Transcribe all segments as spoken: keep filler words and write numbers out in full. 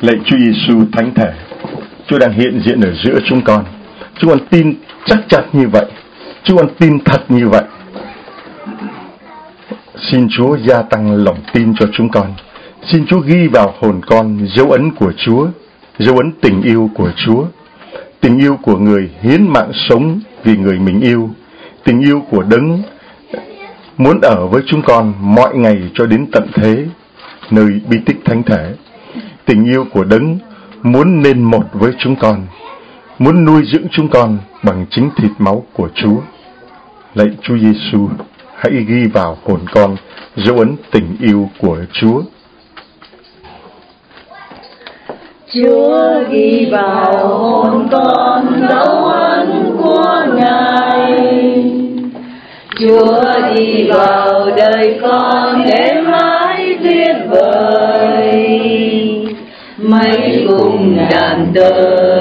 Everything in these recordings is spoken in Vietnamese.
Lạy Chúa Giêsu Thánh Thể, Chúa đang hiện diện ở giữa chúng con. Chúng con tin chắc chắn như vậy. Chúng con tin thật như vậy. Xin Chúa gia tăng lòng tin cho chúng con. Xin Chúa ghi vào hồn con dấu ấn của Chúa, dấu ấn tình yêu của Chúa, tình yêu của người hiến mạng sống vì người mình yêu, tình yêu của Đấng muốn ở với chúng con mọi ngày cho đến tận thế, nơi bi tích Thánh Thể. Tình yêu của Đấng muốn nên một với chúng con, muốn nuôi dưỡng chúng con bằng chính thịt máu của Chúa. Lạy Chúa Giêsu, hãy ghi vào hồn con dấu ấn tình yêu của Chúa. Chúa ghi vào hồn con dấu ấn của Ngài. Chúa đi vào đời con để mãi tuyệt vời. Mấy cùng đàn tơ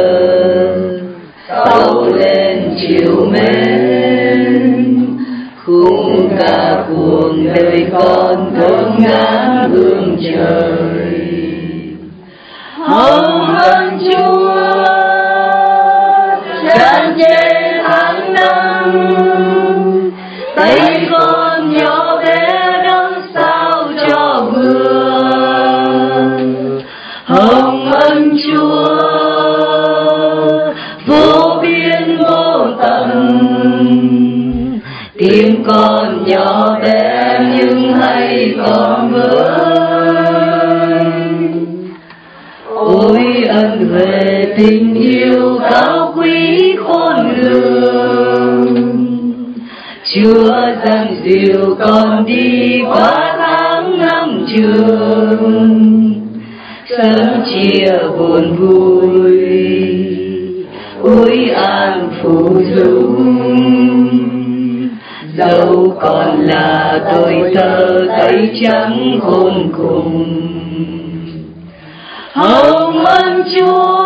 tấu lên chiều mến, khung ca cuộc đời con thơm ngát hương trời. Hồng ơn Chúa tràn trề tháng năm, tay con nhỏ bé đón sao cho vừa. Hồng ơn Chúa vô biên vô tận, tim con nhỏ bé nhưng hay còn với. Ôi ân huệ tình yêu cao quý khôn lường, Chúa dâng dìu con đi qua tháng năm trường, sớm chia buồn vui, ôi an phù dung. Dẫu còn là tuổi thơ tay trắng khôn cùng, hồng ơn Chúa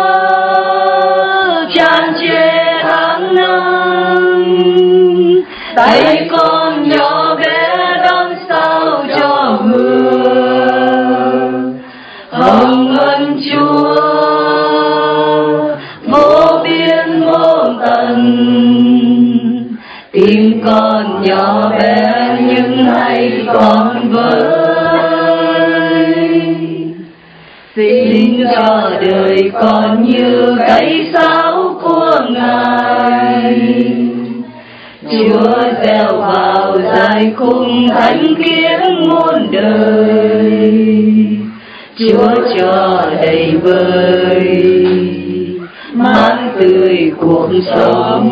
tràn trề tháng năm, tay con nhỏ bé đón sao cho vừa. Hồng ơn Chúa vô biên vô tận, tim con nhỏ bé nhưng hay còn với. Xin cho đời con như cây sáo của Ngài, Chúa gieo vào dài khung thánh kiến muôn đời. Chúa cho đầy vơi mát tươi cuộc sống,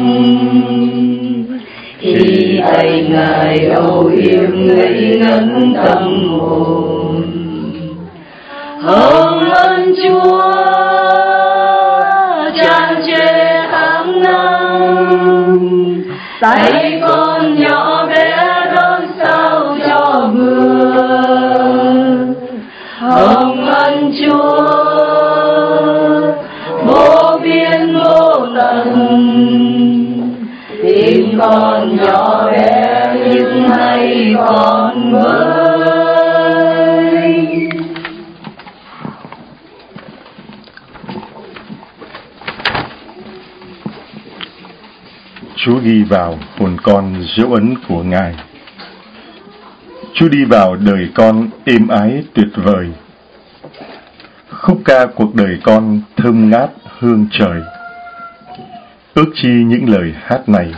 khi tay Ngài âu yếm ngây ngất tâm hồn. Hồng ơn Chúa tràn trề tháng năm, tay con nhỏ bé đón sao cho vừa. Hồng ơn Chúa vô biên vô tận, tim con nhỏ bé nhưng hay còn với. Chúa ghi vào hồn con dấu ấn của Ngài. Chúa đi vào đời con êm ái tuyệt vời. Khúc ca cuộc đời con thơm ngát hương trời. Ước chi những lời hát này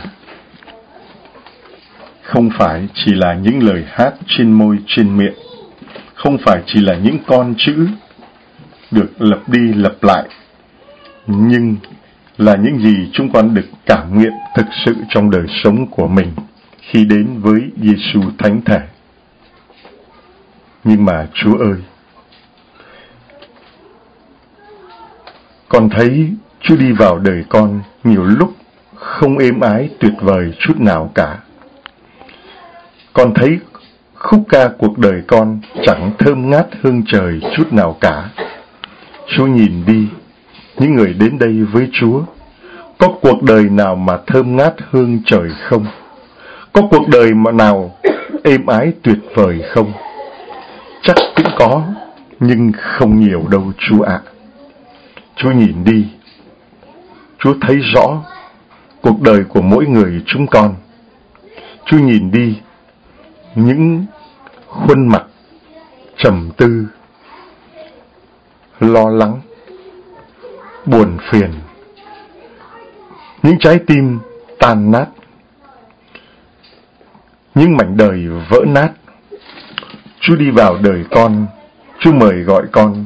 không phải chỉ là những lời hát trên môi trên miệng, không phải chỉ là những con chữ được lặp đi lặp lại, nhưng là những gì chúng con được cảm nghiệm thực sự trong đời sống của mình khi đến với Giêsu Thánh Thể. Nhưng mà Chúa ơi, con thấy Chúa đi vào đời con nhiều lúc không êm ái tuyệt vời chút nào cả. Con thấy khúc ca cuộc đời con chẳng thơm ngát hương trời chút nào cả. Chúa nhìn đi, những người đến đây với Chúa, có cuộc đời nào mà thơm ngát hương trời không? Có cuộc đời mà nào êm ái tuyệt vời không? Chắc cũng có, nhưng không nhiều đâu Chúa ạ. Chúa nhìn đi, Chúa thấy rõ cuộc đời của mỗi người chúng con. Chúa nhìn đi những khuôn mặt trầm tư, lo lắng, buồn phiền, những trái tim tan nát, những mảnh đời vỡ nát. Chúa đi vào đời con, Chúa mời gọi con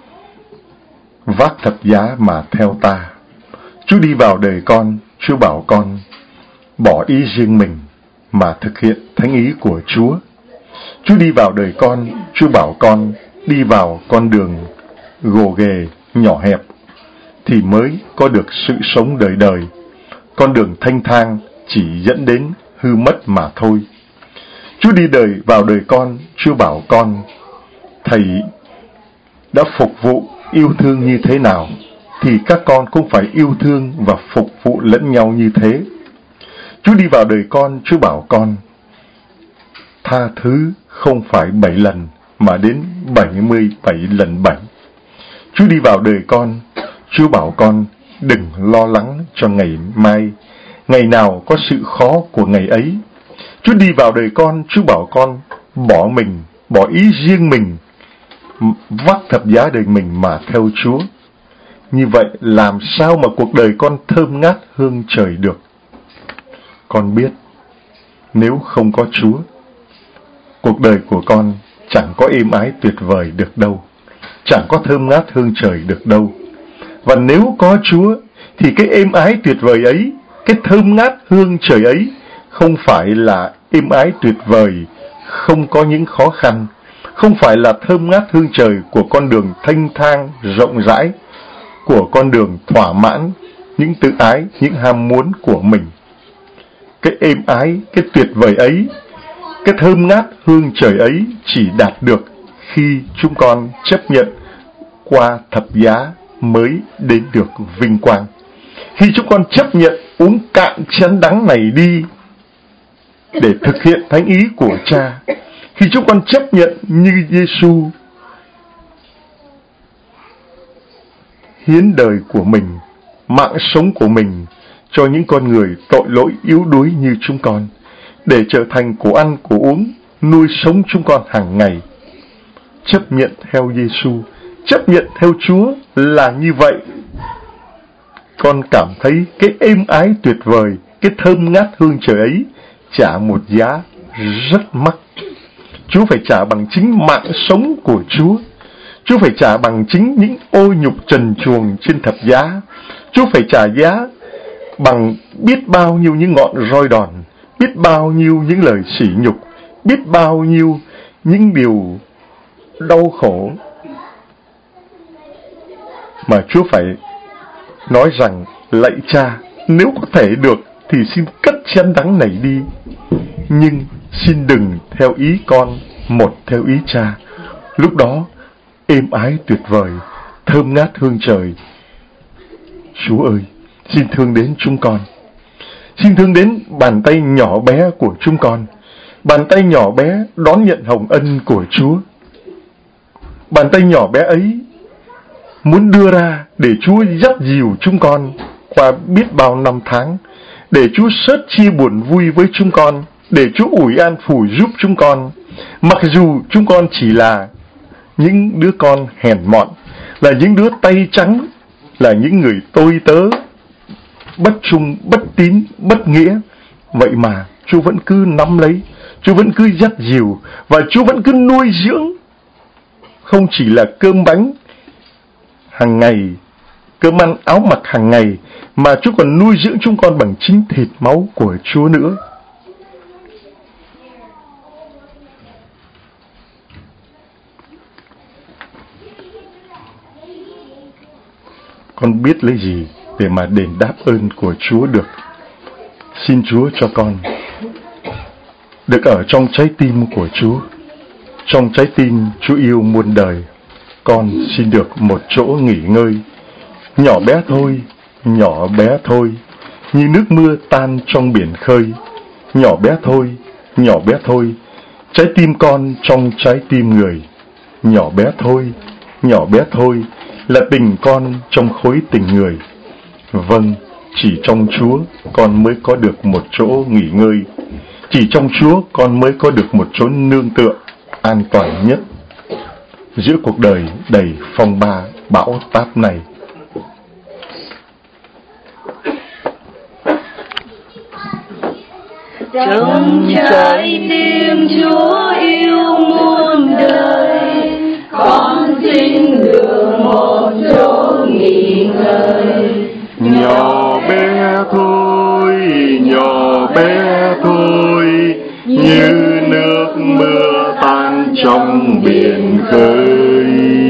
vác thập giá mà theo ta. Chúa đi vào đời con, Chúa bảo con bỏ ý riêng mình mà thực hiện thánh ý của Chúa. Chúa đi vào đời con, Chúa bảo con đi vào con đường gồ ghề, nhỏ hẹp thì mới có được sự sống đời đời. Con đường thanh thang chỉ dẫn đến hư mất mà thôi. Chúa đi đời vào đời con, Chúa bảo con Thầy đã phục vụ yêu thương như thế nào thì các con cũng phải yêu thương và phục vụ lẫn nhau như thế. Chúa đi vào đời con, Chúa bảo con tha thứ không phải bảy lần mà đến bảy mươi bảy lần bảy. Chúa đi vào đời con, Chúa bảo con đừng lo lắng cho ngày mai, ngày nào có sự khó của ngày ấy. Chúa đi vào đời con, Chúa bảo con bỏ mình, bỏ ý riêng mình, vác thập giá đời mình mà theo Chúa. Như vậy làm sao mà cuộc đời con thơm ngát hương trời được? Con biết nếu không có Chúa, cuộc đời của con chẳng có êm ái tuyệt vời được đâu, chẳng có thơm ngát hương trời được đâu. Và nếu có Chúa thì cái êm ái tuyệt vời ấy, cái thơm ngát hương trời ấy không phải là êm ái tuyệt vời, không có những khó khăn, không phải là thơm ngát hương trời của con đường thanh thang rộng rãi, của con đường thỏa mãn những tự ái, những ham muốn của mình. Cái êm ái, cái tuyệt vời ấy, cái thơm ngát hương trời ấy chỉ đạt được khi chúng con chấp nhận qua thập giá mới đến được vinh quang. Khi chúng con chấp nhận uống cạn chén đắng này đi để thực hiện thánh ý của Cha, khi chúng con chấp nhận như Giêsu hiến đời của mình, mạng sống của mình cho những con người tội lỗi yếu đuối như chúng con, để trở thành của ăn của uống, nuôi sống chúng con hàng ngày. Chấp nhận theo Giêsu, chấp nhận theo Chúa là như vậy. Con cảm thấy cái êm ái tuyệt vời, cái thơm ngát hương trời ấy trả một giá rất mắc. Chúa phải trả bằng chính mạng sống của Chúa. Chúa phải trả bằng chính những ô nhục trần truồng trên thập giá. Chúa phải trả giá bằng biết bao nhiêu những ngọn roi đòn, biết bao nhiêu những lời sỉ nhục, biết bao nhiêu những điều đau khổ mà Chúa phải nói rằng lạy Cha, nếu có thể được thì xin cất chén đắng này đi, nhưng xin đừng theo ý con, một theo ý Cha. Lúc đó êm ái tuyệt vời, thơm ngát hương trời. Chúa ơi, xin thương đến chúng con, xin thương đến bàn tay nhỏ bé của chúng con, bàn tay nhỏ bé đón nhận hồng ân của Chúa. Bàn tay nhỏ bé ấy muốn đưa ra để Chúa dắt dìu chúng con qua biết bao năm tháng, để Chúa sớt chia buồn vui với chúng con, để Chúa ủi an phủi giúp chúng con. Mặc dù chúng con chỉ là những đứa con hèn mọn, là những đứa tay trắng, là những người tôi tớ, bất trung, bất tín, bất nghĩa, vậy mà Chúa vẫn cứ nắm lấy, Chúa vẫn cứ dắt dìu, và Chúa vẫn cứ nuôi dưỡng. Không chỉ là cơm bánh hàng ngày, cơm ăn áo mặc hàng ngày, mà Chúa còn nuôi dưỡng chúng con bằng chính thịt máu của Chúa nữa. Con biết lấy gì để mà đền đáp ơn của Chúa được. Xin Chúa cho con được ở trong trái tim của Chúa. Trong trái tim Chúa yêu muôn đời, con xin được một chỗ nghỉ ngơi. Nhỏ bé thôi, nhỏ bé thôi, như nước mưa tan trong biển khơi. Nhỏ bé thôi, nhỏ bé thôi, trái tim con trong trái tim người. nhỏ bé thôi, nhỏ bé thôi là tình con trong khối tình người. Vâng, chỉ trong Chúa con mới có được một chỗ nghỉ ngơi, chỉ trong Chúa con mới có được một chốn nương tựa an toàn nhất giữa cuộc đời đầy phong ba bão táp này. Trong trái tim Chúa yêu muôn đời, con xin được một chỗ nghỉ ngơi. Nhỏ bé thôi, nhỏ bé thôi, như nước mưa tan trong biển khơi.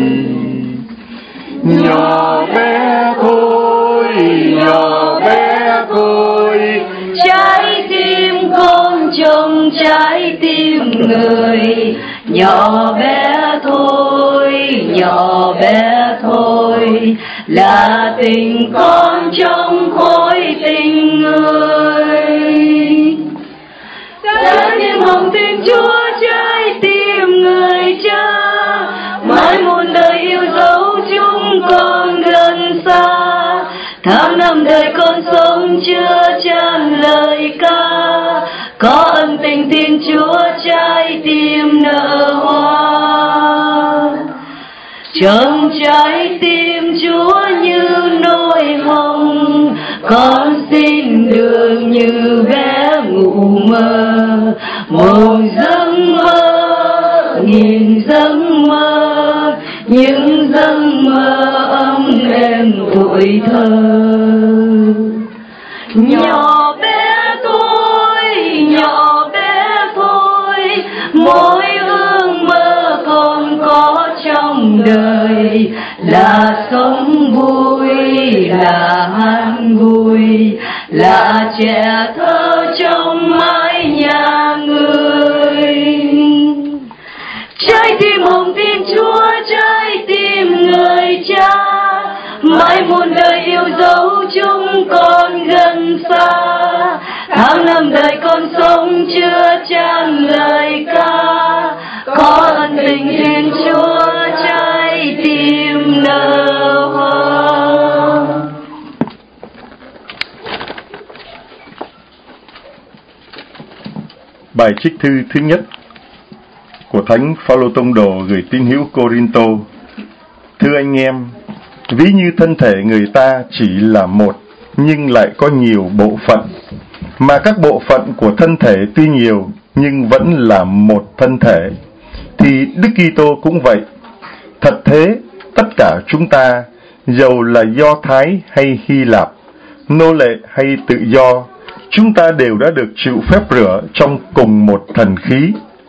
Nhỏ bé thôi, nhỏ bé thôi, trái tim con trong trái tim người. Nhỏ bé thôi, nhỏ bé thôi, là tình con trong khối tình người. Trái tim hồng tin Chúa, trái tim người cha, mãi muôn đời yêu dấu chúng con gần xa. Tháng năm đời con sống chưa chan lời ca, có ân tình Thiên Chúa trái tim nở hoa. Trong trái tim Chúa như nỗi hồng, con xin được như bé ngủ mơ. Một giấc mơ, nghìn giấc mơ, những giấc mơ ấm êm tuổi thơ. Nhỏ bé thôi, nhỏ bé thôi, mỗi ước mơ con có trong đời là sống vui, là hát vui, là trẻ thơ trong mái nhà người. Trái tim hồng tin Chúa, trái tim người cha, mãi muôn đời yêu dấu chúng con gần xa. Tháng năm đời con sống chưa chan lời ca, có ân tình Thiên Chúa trái tim nở hoa. Bài trích thư thứ nhất của Thánh Phaolô Tông Đồ gửi tín hữu Cô-rin-tô. Thưa anh em, ví như thân thể người ta chỉ là một, nhưng lại có nhiều bộ phận, mà các bộ phận của thân thể tuy nhiều, nhưng vẫn là một thân thể, thì Đức Kitô cũng vậy. Thật thế, tất cả chúng ta, dầu là Do Thái hay Hy Lạp, nô lệ hay tự do, chúng ta đều đã được chịu phép rửa trong cùng một thần khí,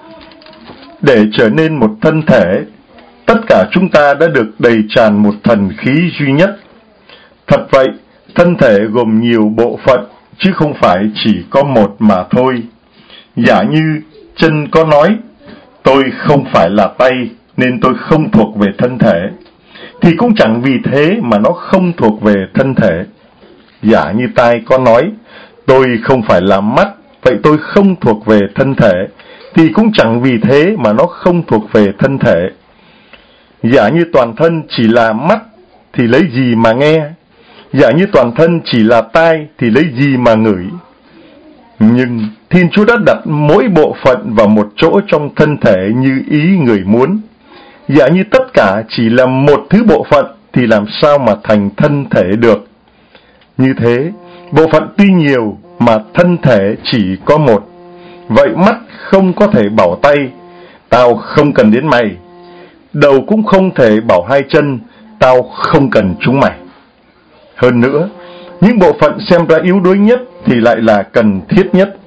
để trở nên một thân thể. Tất cả chúng ta đã được đầy tràn một thần khí duy nhất. Thật vậy, thân thể gồm nhiều bộ phận, chứ không phải chỉ có một mà thôi. Giả như chân có nói, tôi không phải là tay, nên tôi không thuộc về thân thể, thì cũng chẳng vì thế mà nó không thuộc về thân thể. Giả như tai có nói, tôi không phải là mắt, vậy tôi không thuộc về thân thể, thì cũng chẳng vì thế mà nó không thuộc về thân thể. Giả như toàn thân chỉ là mắt, thì lấy gì mà nghe? Giả như toàn thân chỉ là tai, thì lấy gì mà ngửi? Nhưng Thiên Chúa đã đặt mỗi bộ phận vào một chỗ trong thân thể như ý người muốn. Giả như tất cả chỉ là một thứ bộ phận, thì làm sao mà thành thân thể được? Như thế, bộ phận tuy nhiều mà thân thể chỉ có một. Vậy mắt không có thể bảo tay, tao không cần đến mày. Đầu cũng không thể bảo hai chân, tao không cần chúng mày. Hơn nữa, những bộ phận xem ra yếu đuối nhất thì lại là cần thiết nhất.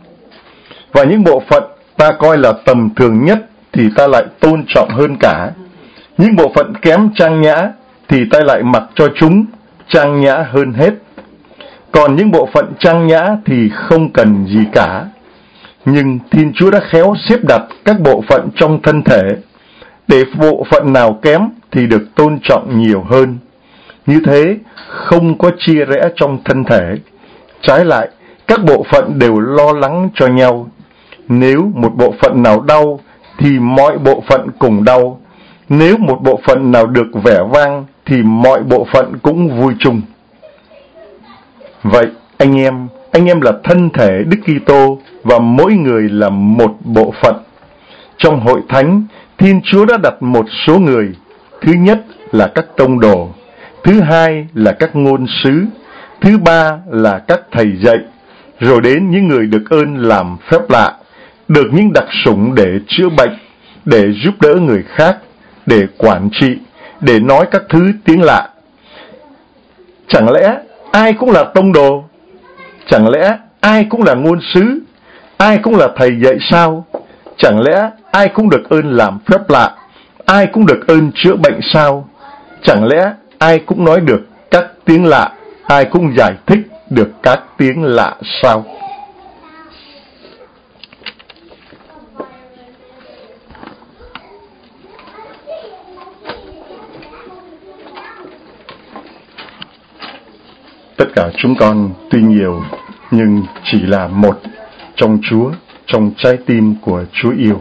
Và những bộ phận ta coi là tầm thường nhất thì ta lại tôn trọng hơn cả. Những bộ phận kém trang nhã thì ta lại mặc cho chúng trang nhã hơn hết. Còn những bộ phận trang nhã thì không cần gì cả. Nhưng Thiên Chúa đã khéo xếp đặt các bộ phận trong thân thể, để bộ phận nào kém thì được tôn trọng nhiều hơn. Như thế, không có chia rẽ trong thân thể. Trái lại, các bộ phận đều lo lắng cho nhau. Nếu một bộ phận nào đau, thì mọi bộ phận cùng đau. Nếu một bộ phận nào được vẻ vang thì mọi bộ phận cũng vui chung. Vậy anh em, anh em là thân thể Đức Kitô và mỗi người là một bộ phận. Trong hội thánh, Thiên Chúa đã đặt một số người. Thứ nhất là các tông đồ, thứ hai là các ngôn sứ, thứ ba là các thầy dạy, rồi đến những người được ơn làm phép lạ, được những đặc sủng để chữa bệnh, để giúp đỡ người khác, để quản trị, để nói các thứ tiếng lạ. Chẳng lẽ ai cũng là tông đồ? Chẳng lẽ ai cũng là ngôn sứ? Ai cũng là thầy dạy sao? Chẳng lẽ ai cũng được ơn làm phép lạ? Ai cũng được ơn chữa bệnh sao? Chẳng lẽ ai cũng nói được các tiếng lạ? Ai cũng giải thích được các tiếng lạ sao? Tất cả chúng con tuy nhiều nhưng chỉ là một trong Chúa, trong trái tim của Chúa yêu.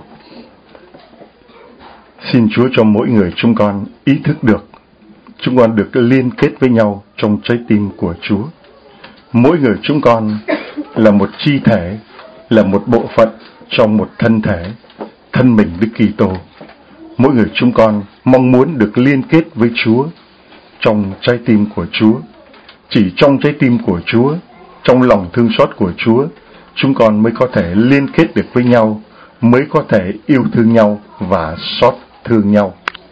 Xin Chúa cho mỗi người chúng con ý thức được, chúng con được liên kết với nhau trong trái tim của Chúa. Mỗi người chúng con là một chi thể, là một bộ phận trong một thân thể, thân mình Đức Kitô. Mỗi người chúng con mong muốn được liên kết với Chúa trong trái tim của Chúa. Chỉ trong trái tim của Chúa, trong lòng thương xót của Chúa, chúng con mới có thể liên kết được với nhau, mới có thể yêu thương nhau và xót thương nhau.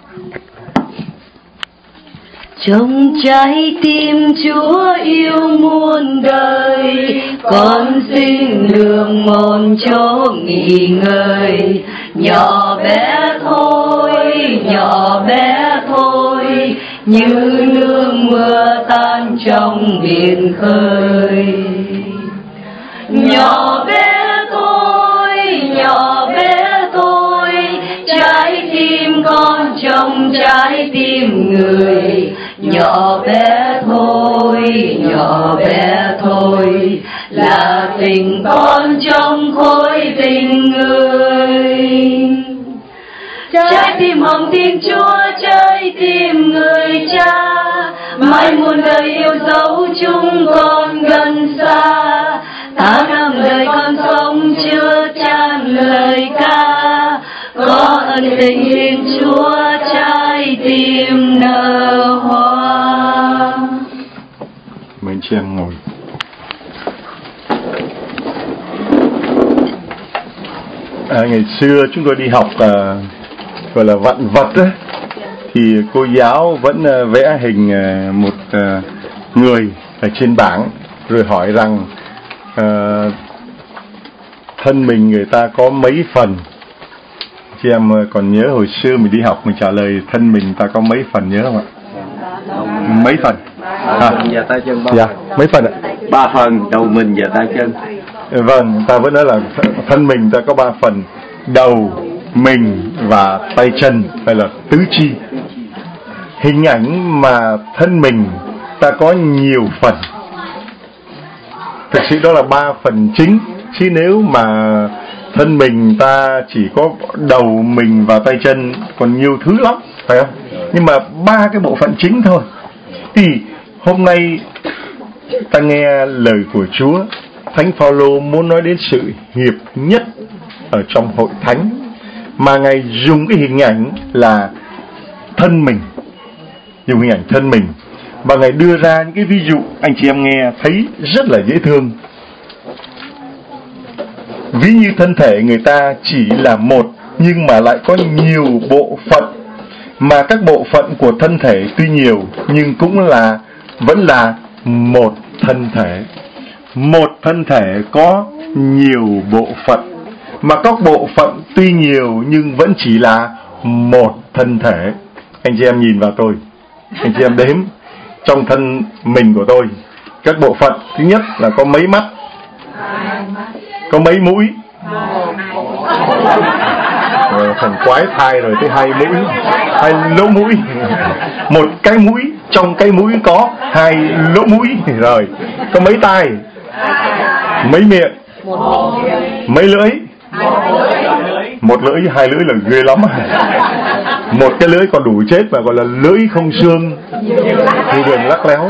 Trong trái tim Chúa yêu muôn đời, con xin được một chỗ nghỉ ngơi. Nhỏ bé thôi, nhỏ bé thôi, như nước mưa tan trong biển khơi. Nhỏ bé thôi, nhỏ bé thôi, trái tim con trong trái tim người. Nhỏ bé thôi, nhỏ bé thôi, là tình con trong khối tình người. Trái tim hồng tin Chúa, trái tim người cha, mãi muôn đời yêu dấu chúng con gần xa. Tháng năm đời con sống chưa chan lời ca, có ân tình Thiên Chúa trái tim nở hoa. Mời chị em ngồi. À, ngày xưa chúng tôi đi học à, gọi là vạn vật ấy, thì cô giáo vẫn à, vẽ hình à, một à, người ở trên bảng, rồi hỏi rằng à, thân mình người ta có mấy phần. Chị em còn nhớ hồi xưa mình đi học mình trả lời thân mình ta có mấy phần nhớ không ạ? Mấy phần? À, và tay chân ba dạ, phần. mấy phần ạ? Ba phần, đầu mình và tay chân. Vâng, ta vẫn nói là thân mình ta có ba phần: đầu, mình và tay chân, hay là tứ chi. Hình ảnh mà thân mình ta có nhiều phần, thực sự đó là ba phần chính. Chứ nếu mà thân mình ta chỉ có đầu, mình và tay chân, còn nhiều thứ lắm, phải không? Nhưng mà ba cái bộ phận chính thôi. Thì hôm nay ta nghe lời của Chúa, Thánh Phaolô muốn nói đến sự hiệp nhất ở trong hội thánh, mà Ngài dùng cái hình ảnh là thân mình, dùng hình ảnh thân mình, và Ngài đưa ra những cái ví dụ anh chị em nghe thấy rất là dễ thương. Ví như thân thể người ta chỉ là một, nhưng mà lại có nhiều bộ phận, mà các bộ phận của thân thể tuy nhiều nhưng cũng là vẫn là một thân thể. Một thân thể có nhiều bộ phận, mà các bộ phận tuy nhiều nhưng vẫn chỉ là một thân thể. Anh chị em nhìn vào tôi, anh chị em đếm trong thân mình của tôi, các bộ phận thứ nhất là có mấy mắt, có mấy mũi, rồi phần quái thai rồi tới hai mũi, hai lỗ mũi. Một cái mũi, trong cái mũi có hai lỗ mũi. Rồi có mấy tai, mấy miệng, mấy lưỡi, Một lưỡi hai lưỡi là ghê lắm. Một cái lưỡi còn đủ chết mà gọi là lưỡi không xương, nhiều đường lắc léo.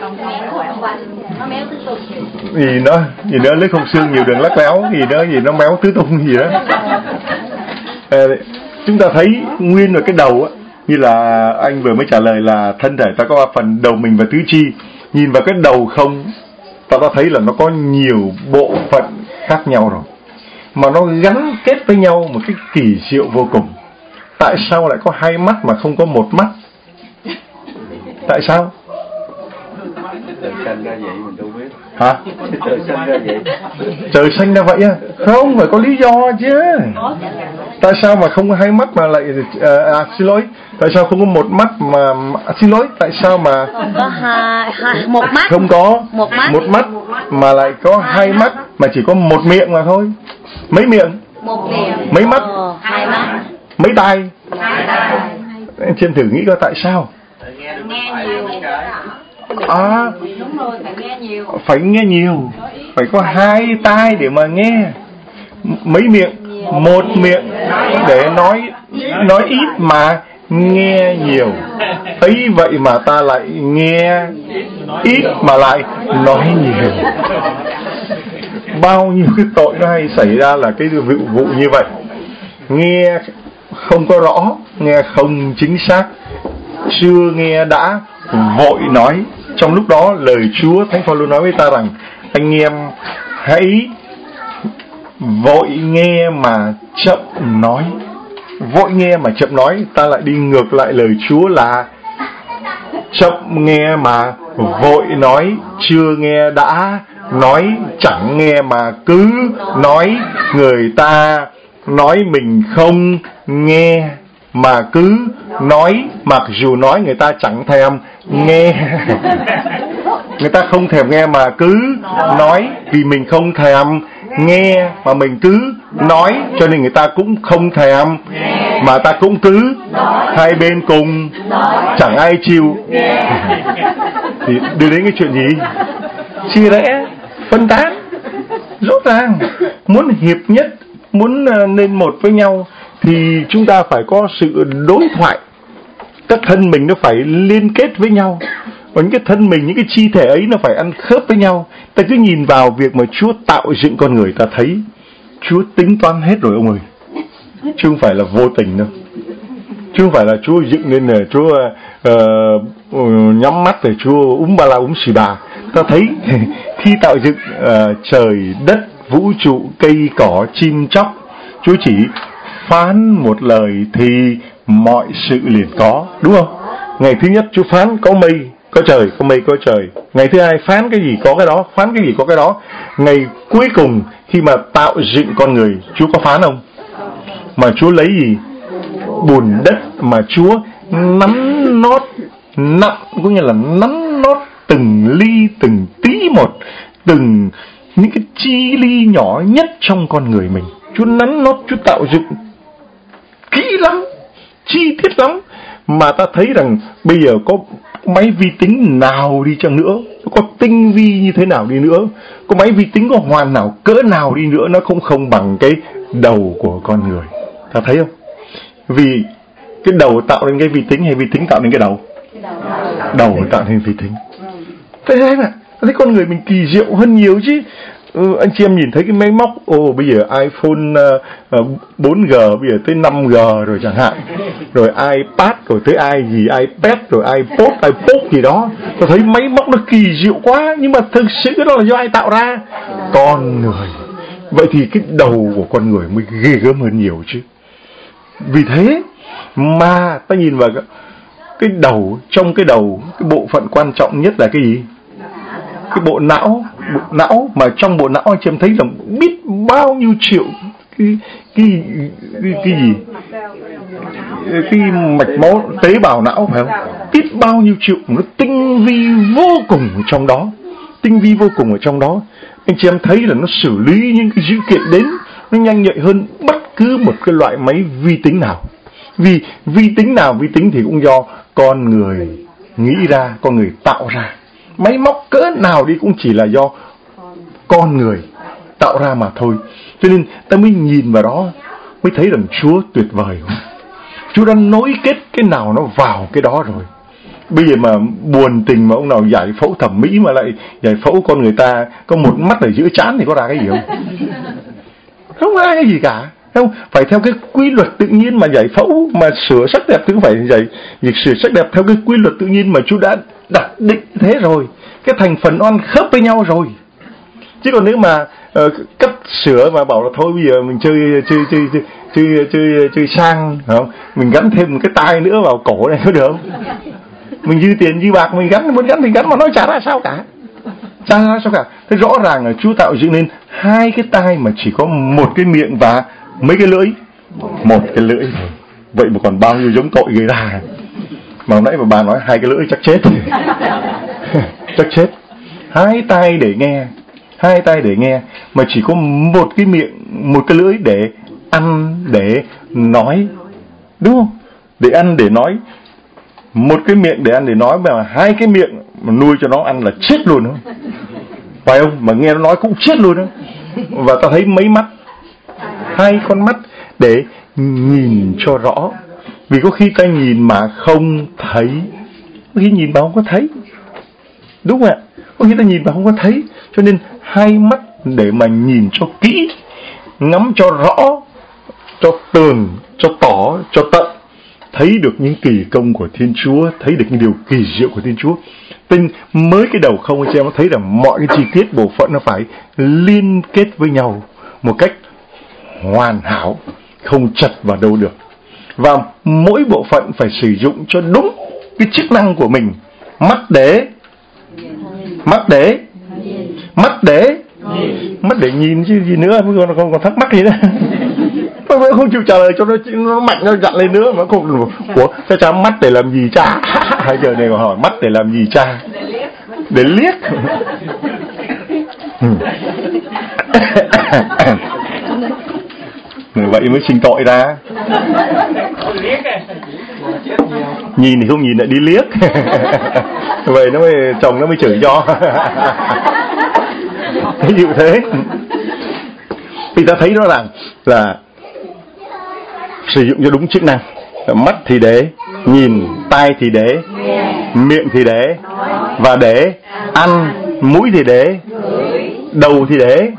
Gì nữa, gì nữa lưỡi không xương nhiều đường lắc léo, gì nữa, gì nó méo tứ tung gì đó. À, chúng ta thấy nguyên vào cái đầu á, như là anh vừa mới trả lời là thân thể ta có ba phần, đầu mình và tứ chi. Nhìn vào cái đầu không, ta đã thấy là nó có nhiều bộ phận khác nhau rồi, mà nó gắn kết với nhau một cái kỳ diệu vô cùng. Tại sao lại có hai mắt mà không có một mắt? Tại sao? Trời xanh ra vậy mình đâu biết. Hả? Trời xanh ra vậy. Trời xanh ra vậy à? Không, phải có lý do chứ. Tại sao mà không có hai mắt mà lại à, xin lỗi, tại sao không có một mắt mà à, xin lỗi, tại sao mà không có hai, hai một mắt, không có một mắt, một mắt mà lại có hai mắt mà chỉ có một miệng mà thôi? Mấy miệng? Một miệng. Mấy mắt? Ờ, hai mắt. Mấy tai? Anh Chiêm thử nghĩ coi tại sao? Nghe nhiều. À, Đúng rồi, phải nghe nhiều. phải nghe nhiều, phải có hai tai để mà nghe. Mấy miệng? Một miệng để nói nói ít mà nghe nhiều. Ấy vậy mà ta lại nghe ít mà lại nói nhiều. Bao nhiêu cái tội nó hay xảy ra là cái vụ vụ như vậy. Nghe không có rõ, nghe không chính xác, chưa nghe đã vội nói. Trong lúc đó lời Chúa, Thánh Phaolô nói với ta rằng anh em hãy vội nghe mà chậm nói. Vội nghe mà chậm nói, ta lại đi ngược lại lời Chúa là chậm nghe mà vội nói, chưa nghe đã nói, chẳng nghe mà cứ nói. Người ta nói mình không nghe mà cứ nói, mặc dù nói người ta chẳng thèm nghe. Người ta không thèm nghe mà cứ nói, vì mình không thèm nghe mà mình cứ nói, cho nên người ta cũng không thèm mà ta cũng cứ, hai bên cùng chẳng ai chịu. Thì đưa đến cái chuyện gì? Chia rẽ, phân tán. Rõ ràng muốn hiệp nhất, muốn nên một với nhau thì chúng ta phải có sự đối thoại. Các thân mình nó phải liên kết với nhau, và những cái thân mình, những cái chi thể ấy nó phải ăn khớp với nhau. Ta cứ nhìn vào việc mà Chúa tạo dựng con người, ta thấy Chúa tính toán hết rồi ông ơi, chứ không phải là vô tình đâu. Chứ không phải là Chúa dựng nên là Chúa uh, uh, nhắm mắt rồi Chúa úm ba la úm xì bà. Ta thấy khi tạo dựng uh, trời đất, vũ trụ, cây cỏ, chim chóc, Chúa chỉ phán một lời thì mọi sự liền có, đúng không? Ngày thứ nhất Chúa phán có mây, có trời, có mây, có trời. Ngày thứ hai phán cái gì có cái đó, phán cái gì có cái đó. Ngày cuối cùng khi mà tạo dựng con người, Chúa có phán không? Mà Chúa lấy gì? Bùn đất mà Chúa nắn nót, nặng cũng như là nắn nót từng ly từng tí một, từng những cái chi ly nhỏ nhất trong con người mình. Chúa nắn nót, Chúa tạo dựng kỹ lắm, chi tiết lắm. Mà ta thấy rằng bây giờ có máy vi tính nào đi chăng nữa, có tinh vi như thế nào đi nữa, có máy vi tính có hoàn hảo cỡ nào đi nữa, nó cũng không bằng cái đầu của con người. Ta thấy không? Vì cái đầu tạo nên cái vi tính hay vi tính tạo nên cái đầu? Đầu tạo nên vi tính. Thế thế mà, ta thấy con người mình kỳ diệu hơn nhiều chứ. Ừ, anh chị em nhìn thấy cái máy móc, ồ bây giờ iPhone uh, uh, bốn G bây giờ tới năm G rồi chẳng hạn, rồi iPad, rồi tới i gì iPad, rồi iPod, iPod gì đó. Tôi thấy máy móc nó kỳ diệu quá, nhưng mà thực sự đó là do ai tạo ra? Con người. Vậy thì cái đầu của con người mới ghê gớm hơn nhiều chứ. Vì thế mà ta nhìn vào cái đầu, trong cái đầu, cái bộ phận quan trọng nhất là cái gì? Cái bộ não, bộ não mà trong bộ não anh chị em thấy là biết bao nhiêu triệu cái cái cái, cái gì? Cái mạch máu tế bào não phải không? Biết bao nhiêu triệu, nó tinh vi vô cùng ở trong đó, tinh vi vô cùng ở trong đó. Anh chị em thấy là nó xử lý những cái dữ kiện đến nó nhanh nhạy hơn bất cứ một cái loại máy vi tính nào. Vì vi tính nào vi tính thì cũng do con người nghĩ ra, con người tạo ra. Máy móc cỡ nào đi cũng chỉ là do con người tạo ra mà thôi. Cho nên ta mới nhìn vào đó, mới thấy rằng Chúa tuyệt vời không? Chúa đã nối kết cái nào nó vào cái đó rồi. Bây giờ mà buồn tình mà ông nào giải phẫu thẩm mỹ mà lại giải phẫu con người ta có một mắt ở giữa trán thì có ra cái gì không? Không ra cái gì cả. Không, phải theo cái quy luật tự nhiên mà giải phẫu, mà sửa sắc đẹp thì cũng phải giải việc sửa sắc đẹp theo cái quy luật tự nhiên mà Chúa đã đặt định thế rồi. Cái thành phần nó ăn khớp với nhau rồi. Chứ còn nếu mà uh, cắt sửa mà bảo là thôi bây giờ mình chơi chơi chơi chơi chơi chơi, chơi sang, không? Mình gắn thêm một cái tai nữa vào cổ này có được không? Mình dư tiền dư bạc mình gắn, muốn gắn thì gắn mà nó chả ra sao cả. Chả ra sao cả. Thế rõ ràng là Chúa tạo dựng nên hai cái tai mà chỉ có một cái miệng và mấy cái lưỡi, một cái lưỡi thôi. Vậy mà còn bao nhiêu giống tội gây ra. Mà hôm nãy mà bà nói hai cái lưỡi chắc chết. Chắc chết. Hai tai để nghe, hai tai để nghe mà chỉ có một cái miệng, một cái lưỡi để ăn, để nói, đúng không? Để ăn, để nói. Một cái miệng để ăn để nói, mà hai cái miệng mà nuôi cho nó ăn là chết luôn không? Phải không? Mà nghe nó nói cũng chết luôn đó. Và ta thấy mấy mắt, hai con mắt để nhìn cho rõ. Vì có khi ta nhìn mà không thấy, có khi nhìn mà không có thấy, đúng không ạ? Có khi ta nhìn mà không có thấy. Cho nên hai mắt để mà nhìn cho kỹ, ngắm cho rõ, cho tường, cho tỏ, cho tận, thấy được những kỳ công của Thiên Chúa, thấy được những điều kỳ diệu của Thiên Chúa. Tên mới cái đầu không anh chị em có thấy rằng mọi cái chi tiết bộ phận nó phải liên kết với nhau một cách hoàn hảo, không chật vào đâu được. Và mỗi bộ phận phải sử dụng cho đúng cái chức năng của mình. Mắt để mắt để mắt để mắt để nhìn chứ gì nữa, còn còn, còn thắc mắc gì nữa. Nó không chịu trả lời cho nó, nó mạnh nó dặn lên nữa mà không. Ủa cha cha mắt để làm gì cha? Hai giờ này còn hỏi mắt để làm gì cha? Để liếc. Vậy mới sinh tội ra. Nhìn thì không nhìn lại đi liếc. Vậy nó mới chồng nó mới chửi cho. Ví dụ thế. Thì ta thấy rõ ràng là sử dụng cho đúng chức năng. Mắt thì để nhìn, tai thì để, miệng thì để, và để ăn, mũi thì để, đầu thì để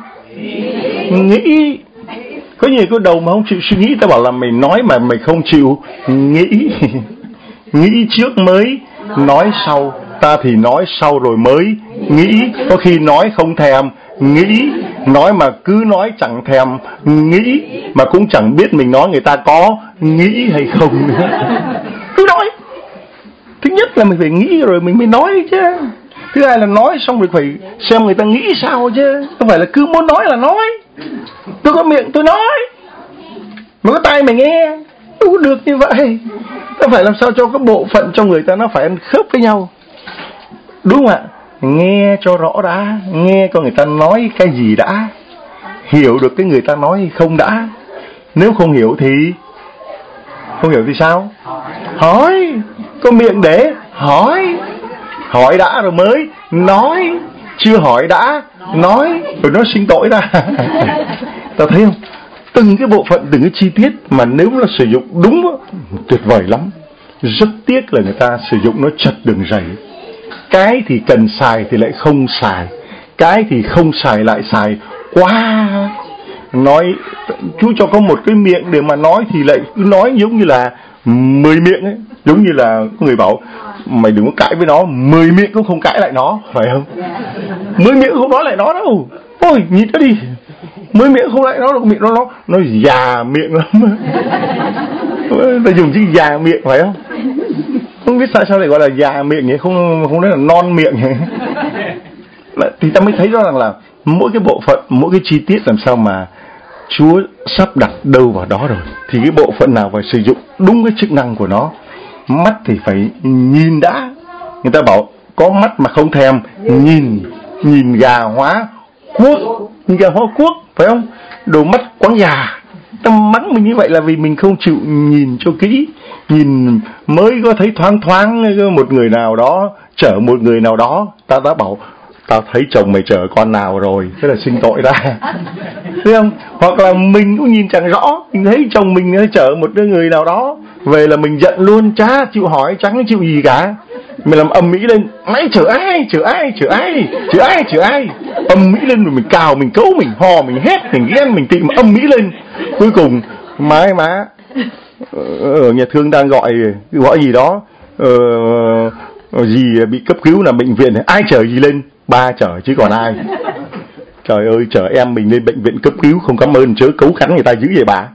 nghĩ. Có nhiều cái đầu mà không chịu suy nghĩ, ta bảo là mày nói mà mày không chịu nghĩ. Nghĩ trước mới nói sau. Ta thì nói sau rồi mới nghĩ. Có khi nói không thèm nghĩ, nói mà cứ nói chẳng thèm nghĩ, mà cũng chẳng biết mình nói người ta có nghĩ hay không nữa. Cứ nói. Thứ nhất là mình phải nghĩ rồi mình mới nói chứ. Thứ hai là nói xong rồi phải xem người ta nghĩ sao chứ. Không phải là cứ muốn nói là nói. Tôi có miệng tôi nói, mà có tai mày nghe. Đâu có được như vậy. Nó phải làm sao cho cái bộ phận trong người ta nó phải ăn khớp với nhau, đúng không ạ? Nghe cho rõ đã. Nghe coi người ta nói cái gì đã. Hiểu được cái người ta nói hay không đã. Nếu không hiểu thì Không hiểu thì sao? Hỏi. Có miệng để hỏi. Hỏi đã rồi mới nói. Chưa hỏi đã nói, rồi nó sinh tội ra. Ta thấy không? Từng cái bộ phận, từng cái chi tiết mà nếu là sử dụng đúng đó, tuyệt vời lắm. Rất tiếc là người ta sử dụng nó chật đường rầy. Cái thì cần xài thì lại không xài, cái thì không xài lại xài quá. Nói Chúa cho có một cái miệng để mà nói thì lại cứ nói giống như là mười miệng ấy. Giống như là người bảo mày đừng có cãi với nó, mười miệng cũng không cãi lại nó, phải không? Mười miệng không nói lại nó đâu. Ôi nhìn nó đi, mười miệng không lại nó đâu, miệng nó nó nó già miệng lắm. Ta dùng chữ già miệng phải không? Không biết sao sao lại gọi là già miệng vậy, không không nói là non miệng vậy. Thì ta mới thấy rõ ràng là mỗi cái bộ phận, mỗi cái chi tiết làm sao mà Chúa sắp đặt đâu vào đó rồi. Thì cái bộ phận nào phải sử dụng đúng cái chức năng của nó. Mắt thì phải nhìn đã. Người ta bảo có mắt mà không thèm nhìn, nhìn gà hóa cuốc, nhìn gà hóa cuốc, phải không? Đồ mắt quáng gà. Ta mắng mình như vậy là vì mình không chịu nhìn cho kỹ. Nhìn mới có thấy thoáng thoáng một người nào đó chở một người nào đó. Ta đã bảo tao thấy chồng mày chở con nào rồi, thế là xin tội ra. Thấy không? Hoặc là mình cũng nhìn chẳng rõ, mình thấy chồng mình chở một đứa người nào đó về là mình giận luôn, chả chịu hỏi, chẳng chịu gì cả. Mình làm ầm ĩ lên, mày chở ai, chở ai, chở ai, chở ai, chở ai, ầm ĩ lên rồi mình cào, mình cấu, mình hò, mình hét, mình ghen, mình tị, ầm ĩ lên. Cuối cùng má ơi má, ở nhà thương đang gọi gọi gì đó, ờ, gì bị cấp cứu là bệnh viện, ai chở gì lên? Ba chở chứ còn ai. Trời ơi, chở em mình lên bệnh viện cấp cứu không cảm ơn chớ cấu cắn người ta dữ vậy bà.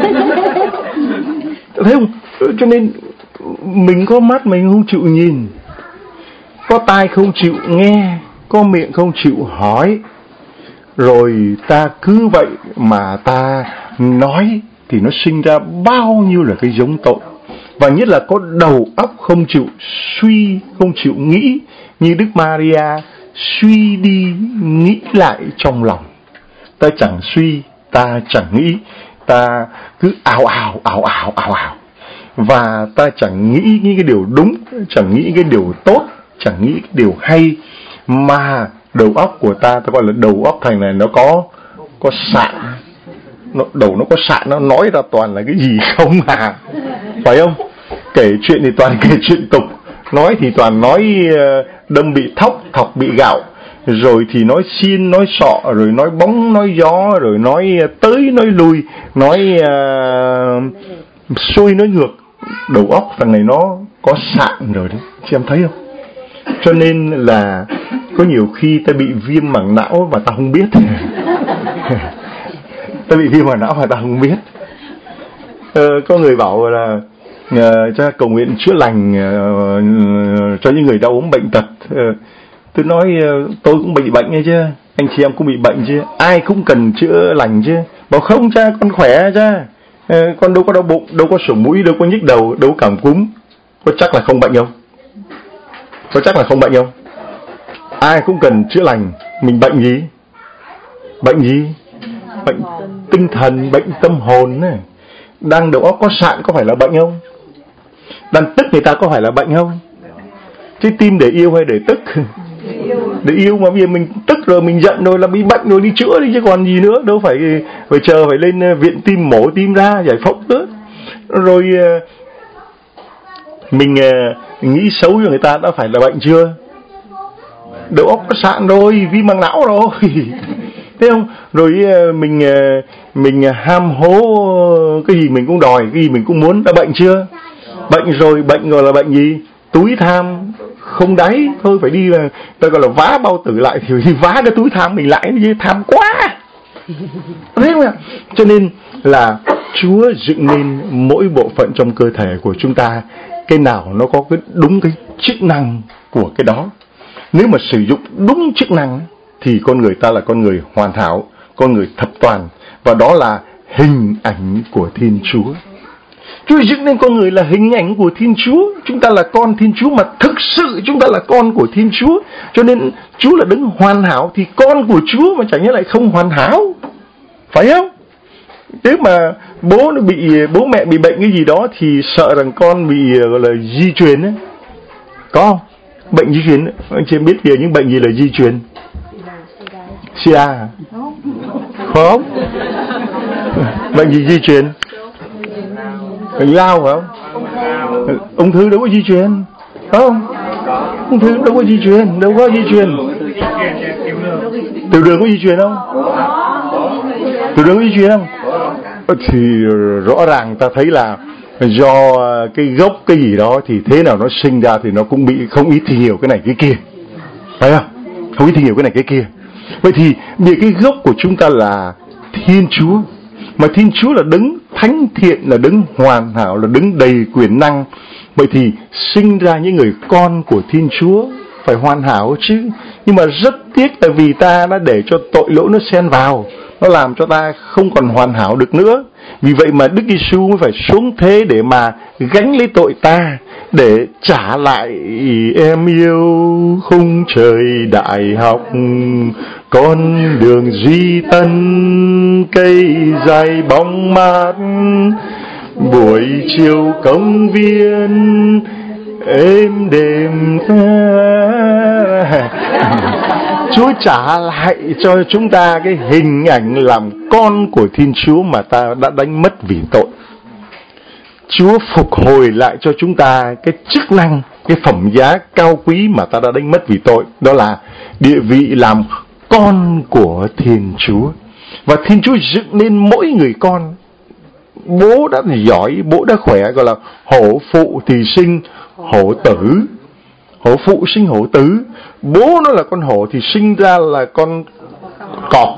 Thấy không? Cho nên mình có mắt mình không chịu nhìn, có tai không chịu nghe, có miệng không chịu hỏi, rồi ta cứ vậy mà ta nói thì nó sinh ra bao nhiêu là cái giống tội. Và nhất là có đầu óc không chịu suy, không chịu nghĩ, như Đức Maria suy đi nghĩ lại trong lòng. Ta chẳng suy, ta chẳng nghĩ, ta cứ ào ào ào ào ào ào, và ta chẳng nghĩ những cái điều đúng, chẳng nghĩ cái điều tốt, chẳng nghĩ cái điều hay, mà đầu óc của ta, ta gọi là đầu óc thành này nó có có sạn, nó, đầu nó có sạn, nó nói ra toàn là cái gì không à, phải không? Kể chuyện thì toàn kể chuyện tục, nói thì toàn nói đâm bị thóc, thọc bị gạo, rồi thì nói xiên, nói sọ, rồi nói bóng, nói gió, rồi nói tới, nói lui, nói uh, xuôi, nói ngược. Đầu óc thằng này nó có sạn rồi đấy, chị em thấy không? Cho nên là có nhiều khi ta bị viêm màng não mà ta không biết. Ta bị viêm màng não mà ta không biết. Ờ, có người bảo là uh, cho cầu nguyện chữa lành uh, cho những người đau ốm bệnh tật. Uh, tôi nói uh, tôi cũng bị bệnh nghe chứ, anh chị em cũng bị bệnh chứ, ai cũng cần chữa lành chứ. Bảo không cha, con khỏe cha, uh, con đâu có đau bụng, đâu có sổ mũi, đâu có nhức đầu, đâu có cảm cúm. Có chắc là không bệnh không? Có chắc là không bệnh không? Ai cũng cần chữa lành. Mình bệnh gì? Bệnh gì? Bệnh tinh thần, bệnh tâm hồn này. Đang đầu óc có sạn có phải là bệnh không? Đang tức người ta có phải là bệnh không? Chứ tim để yêu hay để tức? Để yêu, mà bây giờ mình tức rồi, mình giận rồi là bị bệnh rồi, đi chữa đi chứ còn gì nữa. Đâu phải phải chờ phải lên viện tim mổ tim ra giải phẫu nữa. Rồi mình nghĩ xấu cho người ta đã phải là bệnh chưa? Đầu óc có sạn rồi, viêm màng não rồi. Thấy không? Rồi mình mình ham hố cái gì mình cũng đòi, cái gì mình cũng muốn, đã bệnh chưa? Bệnh rồi, bệnh rồi là bệnh gì? Túi tham không đáy, thôi phải đi là ta gọi là vá bao tử lại thì đi vá cái túi tham mình lại, chứ tham quá. Thấy không ạ? Cho nên là Chúa dựng nên mỗi bộ phận trong cơ thể của chúng ta, cái nào nó có cái đúng cái chức năng của cái đó. Nếu mà sử dụng đúng chức năng thì con người ta là con người hoàn hảo, con người thập toàn, và đó là hình ảnh của Thiên Chúa. Chúa dựng nên con người là hình ảnh của Thiên Chúa. Chúng ta là con Thiên Chúa, mà thực sự chúng ta là con của Thiên Chúa. Cho nên Chúa là đấng hoàn hảo, thì con của Chúa mà chẳng nhẽ lại không hoàn hảo, phải không? Nếu mà bố nó bị bố mẹ bị bệnh cái gì đó thì sợ rằng con bị gọi là di truyền ấy. Có không? Bệnh di truyền, anh chị biết về những bệnh gì là di truyền? Sida không? Bệnh gì di truyền? Bệnh lao phải không? Ung thư đâu có di truyền, phải không? Ung thư đâu có di truyền, đâu có di truyền. Tiểu đường có di truyền không? Tiểu đường có di truyền không? Thì rõ ràng ta thấy là do cái gốc cái gì đó, thì thế nào nó sinh ra thì nó cũng bị không ít thì nhiều cái này cái kia, phải không? Không ít thì nhiều cái này cái kia. Vậy thì vì cái gốc của chúng ta là Thiên Chúa, mà Thiên Chúa là đấng thánh thiện, là đấng hoàn hảo, là đấng đầy quyền năng. Vậy thì sinh ra những người con của Thiên Chúa phải hoàn hảo chứ. Nhưng mà rất tiếc là vì ta đã để cho tội lỗi nó xen vào, nó làm cho ta không còn hoàn hảo được nữa. Vì vậy mà Đức Giêsu mới phải xuống thế để mà gánh lấy tội ta, để trả lại em yêu khung trời đại học, con đường duy tân cây dài bóng mát, buổi chiều công viên êm đềm. Chúa trả lại cho chúng ta cái hình ảnh làm con của Thiên Chúa mà ta đã đánh mất vì tội. Chúa phục hồi lại cho chúng ta cái chức năng, cái phẩm giá cao quý mà ta đã đánh mất vì tội. Đó là địa vị làm con của Thiên Chúa. Và Thiên Chúa dựng nên mỗi người con. Bố đã giỏi, bố đã khỏe, gọi là hổ phụ thì sinh hổ tử. Hổ phụ sinh hổ tứ. Bố nó là con hổ thì sinh ra là con cọp.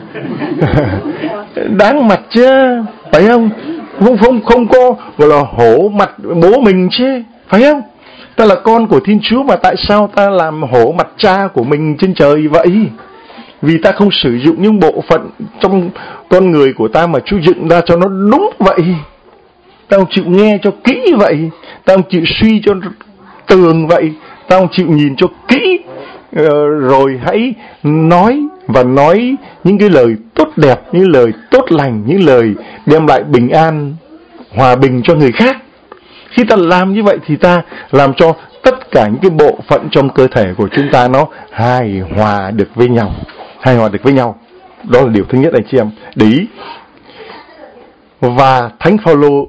Đáng mặt chứ, phải không? Không, không, không có gọi là hổ mặt bố mình chứ, phải không? Ta là con của Thiên Chúa mà tại sao ta làm hổ mặt cha của mình trên trời vậy? Vì ta không sử dụng những bộ phận trong con người của ta mà Chúa dựng ra cho nó đúng vậy. Ta không chịu nghe cho kỹ vậy. Ta không chịu suy cho tường vậy. Ta không chịu nhìn cho kỹ. Rồi hãy nói và nói những cái lời tốt đẹp, những lời tốt lành, những lời đem lại bình an, hòa bình cho người khác. Khi ta làm như vậy thì ta làm cho tất cả những cái bộ phận trong cơ thể của chúng ta nó hài hòa được với nhau. Hài hòa được với nhau. Đó là điều thứ nhất anh chị em. Để ý. Và Thánh Phaolô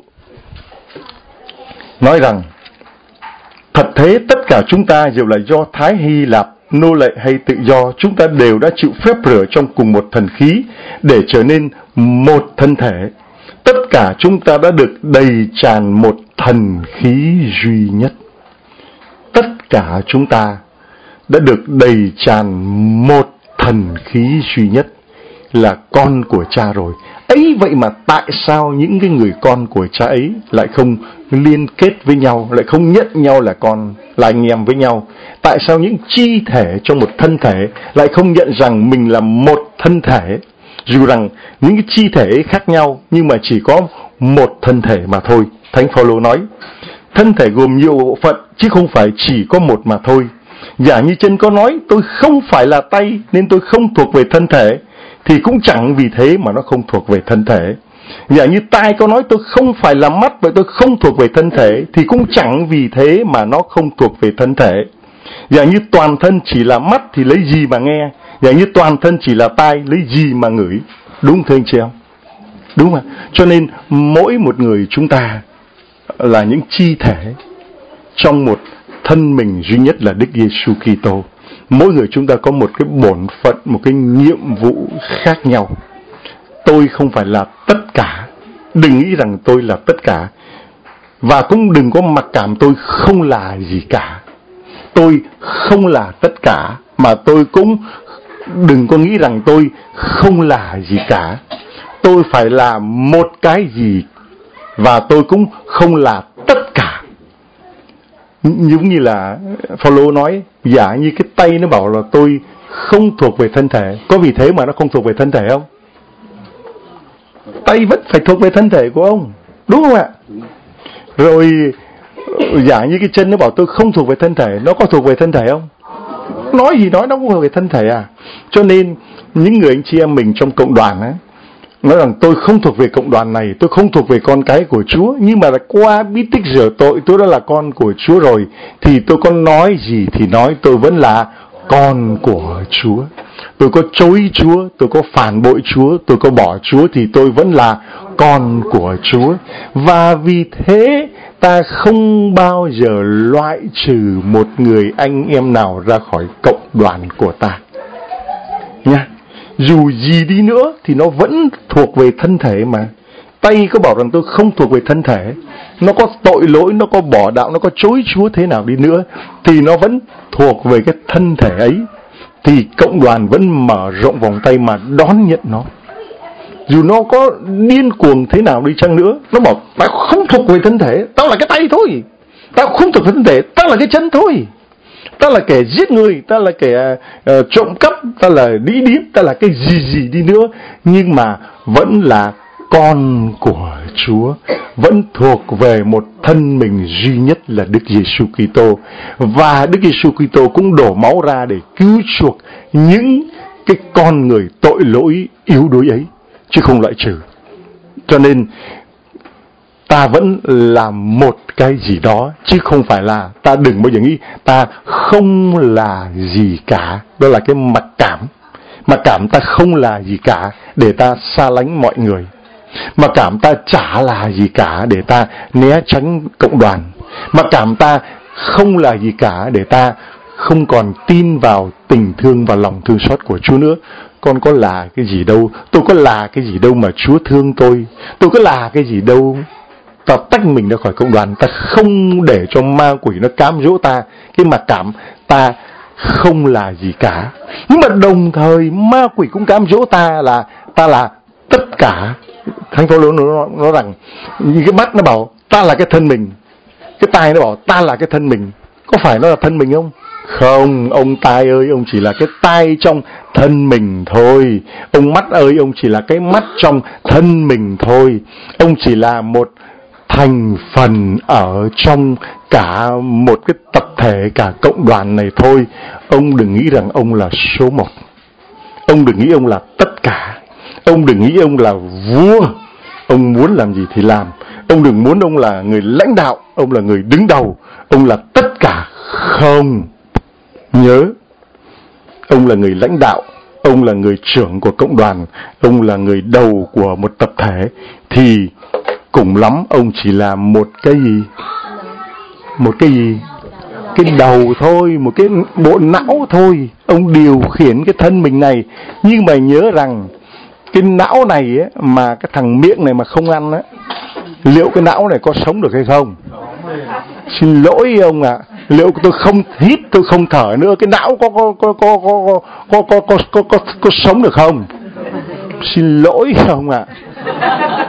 nói rằng thật thế tất cả chúng ta đều là do Thái Hy Lạp, nô lệ hay tự do, chúng ta đều đã chịu phép rửa trong cùng một thần khí để trở nên một thân thể. Tất cả chúng ta đã được đầy tràn một thần khí duy nhất. Tất cả chúng ta đã được đầy tràn một thần khí duy nhất, là con của cha rồi. Ấy vậy mà tại sao những cái người con của cha ấy lại không liên kết với nhau, lại không nhận nhau là con, là anh em với nhau? Tại sao những chi thể trong một thân thể lại không nhận rằng mình là một thân thể? Dù rằng những cái chi thể ấy khác nhau nhưng mà chỉ có một thân thể mà thôi. Thánh Phaolô nói, thân thể gồm nhiều bộ phận chứ không phải chỉ có một mà thôi. Giả như chân có nói tôi không phải là tay nên tôi không thuộc về thân thể, thì cũng chẳng vì thế mà nó không thuộc về thân thể. Giả như tai có nói tôi không phải là mắt vậy tôi không thuộc về thân thể, thì cũng chẳng vì thế mà nó không thuộc về thân thể. Giả như toàn thân chỉ là mắt thì lấy gì mà nghe? Giả như toàn thân chỉ là tai lấy gì mà ngửi? Đúng thưa anh chị em? Đúng không? Cho nên mỗi một người chúng ta là những chi thể trong một thân mình duy nhất là Đức Giêsu Kitô. Mỗi người chúng ta có một cái bổn phận, một cái nhiệm vụ khác nhau. Tôi không phải là tất cả. Đừng nghĩ rằng tôi là tất cả. Và cũng đừng có mặc cảm tôi không là gì cả. Tôi không là tất cả. Mà tôi cũng đừng có nghĩ rằng tôi không là gì cả. Tôi phải là một cái gì. Và tôi cũng không là tất cả. Giống như là Phaolô nói, giả như cái tay nó bảo là tôi không thuộc về thân thể, có vì thế mà nó không thuộc về thân thể không? Tay vẫn phải thuộc về thân thể của ông, đúng không ạ? Rồi giả như cái chân nó bảo tôi không thuộc về thân thể, nó có thuộc về thân thể không? Nói gì nói nó cũng thuộc về thân thể à? Cho nên những người anh chị em mình trong cộng đoàn ấy, nói rằng tôi không thuộc về cộng đoàn này, tôi không thuộc về con cái của Chúa, nhưng mà là qua bí tích rửa tội tôi đã là con của Chúa rồi, thì tôi có nói gì thì nói, tôi vẫn là con của Chúa. Tôi có chối Chúa, tôi có phản bội Chúa, tôi có bỏ Chúa thì tôi vẫn là con của Chúa. Và vì thế ta không bao giờ loại trừ một người anh em nào ra khỏi cộng đoàn của ta nha. Dù gì đi nữa thì nó vẫn thuộc về thân thể mà. Tay có bảo rằng tôi không thuộc về thân thể, nó có tội lỗi, nó có bỏ đạo, nó có chối Chúa thế nào đi nữa, thì nó vẫn thuộc về cái thân thể ấy. Thì cộng đoàn vẫn mở rộng vòng tay mà đón nhận nó. Dù nó có điên cuồng thế nào đi chăng nữa, nó bảo tao không thuộc về thân thể, tao là cái tay thôi. Tao không thuộc về thân thể, tao là cái chân thôi. Ta là kẻ giết người, ta là kẻ uh, trộm cắp, ta là đĩ điếm, ta là cái gì gì đi nữa, nhưng mà vẫn là con của Chúa, vẫn thuộc về một thân mình duy nhất là Đức Giêsu Kitô. Và Đức Giêsu Kitô cũng đổ máu ra để cứu chuộc những cái con người tội lỗi yếu đuối ấy, chứ không loại trừ. Cho nên ta vẫn là một cái gì đó, chứ không phải là, ta đừng bao giờ nghĩ ta không là gì cả. Đó là cái mặc cảm. Mặc cảm ta không là gì cả để ta xa lánh mọi người. Mặc cảm ta chả là gì cả để ta né tránh cộng đoàn. Mặc cảm ta không là gì cả để ta không còn tin vào tình thương và lòng thương xót của Chúa nữa. Con có là cái gì đâu, tôi có là cái gì đâu mà Chúa thương tôi. Tôi có là cái gì đâu. Ta tách mình ra khỏi cộng đoàn, ta không để cho ma quỷ nó cám dỗ ta. Cái mặc cảm ta không là gì cả. Nhưng mà đồng thời ma quỷ cũng cám dỗ ta là ta là tất cả. Thánh Phaolô nó nói rằng, cái mắt nó bảo ta là cái thân mình, cái tai nó bảo ta là cái thân mình. Có phải nó là thân mình không? Không, ông tai ơi, ông chỉ là cái tai trong thân mình thôi. Ông mắt ơi, ông chỉ là cái mắt trong thân mình thôi. Ông chỉ là một thành phần ở trong cả một cái tập thể, cả cộng đoàn này thôi. Ông đừng nghĩ rằng ông là số một. Ông đừng nghĩ ông là tất cả. Ông đừng nghĩ ông là vua. Ông muốn làm gì thì làm. Ông đừng muốn ông là người lãnh đạo, ông là người đứng đầu, ông là tất cả. Không. Nhớ, ông là người lãnh đạo, ông là người trưởng của cộng đoàn, ông là người đầu của một tập thể, thì cùng lắm ông chỉ là một cái gì? Một cái gì? Cái đầu thôi, một cái bộ não thôi. Ông điều khiển cái thân mình này. Nhưng mà nhớ rằng cái não này ấy, mà cái thằng miệng này mà không ăn á, liệu cái não này có sống được hay không? Xin lỗi ông ạ, à, liệu tôi không hít, tôi không thở nữa, cái não có có có có có có có có có, có, có sống được không? Xin lỗi ông ạ. À.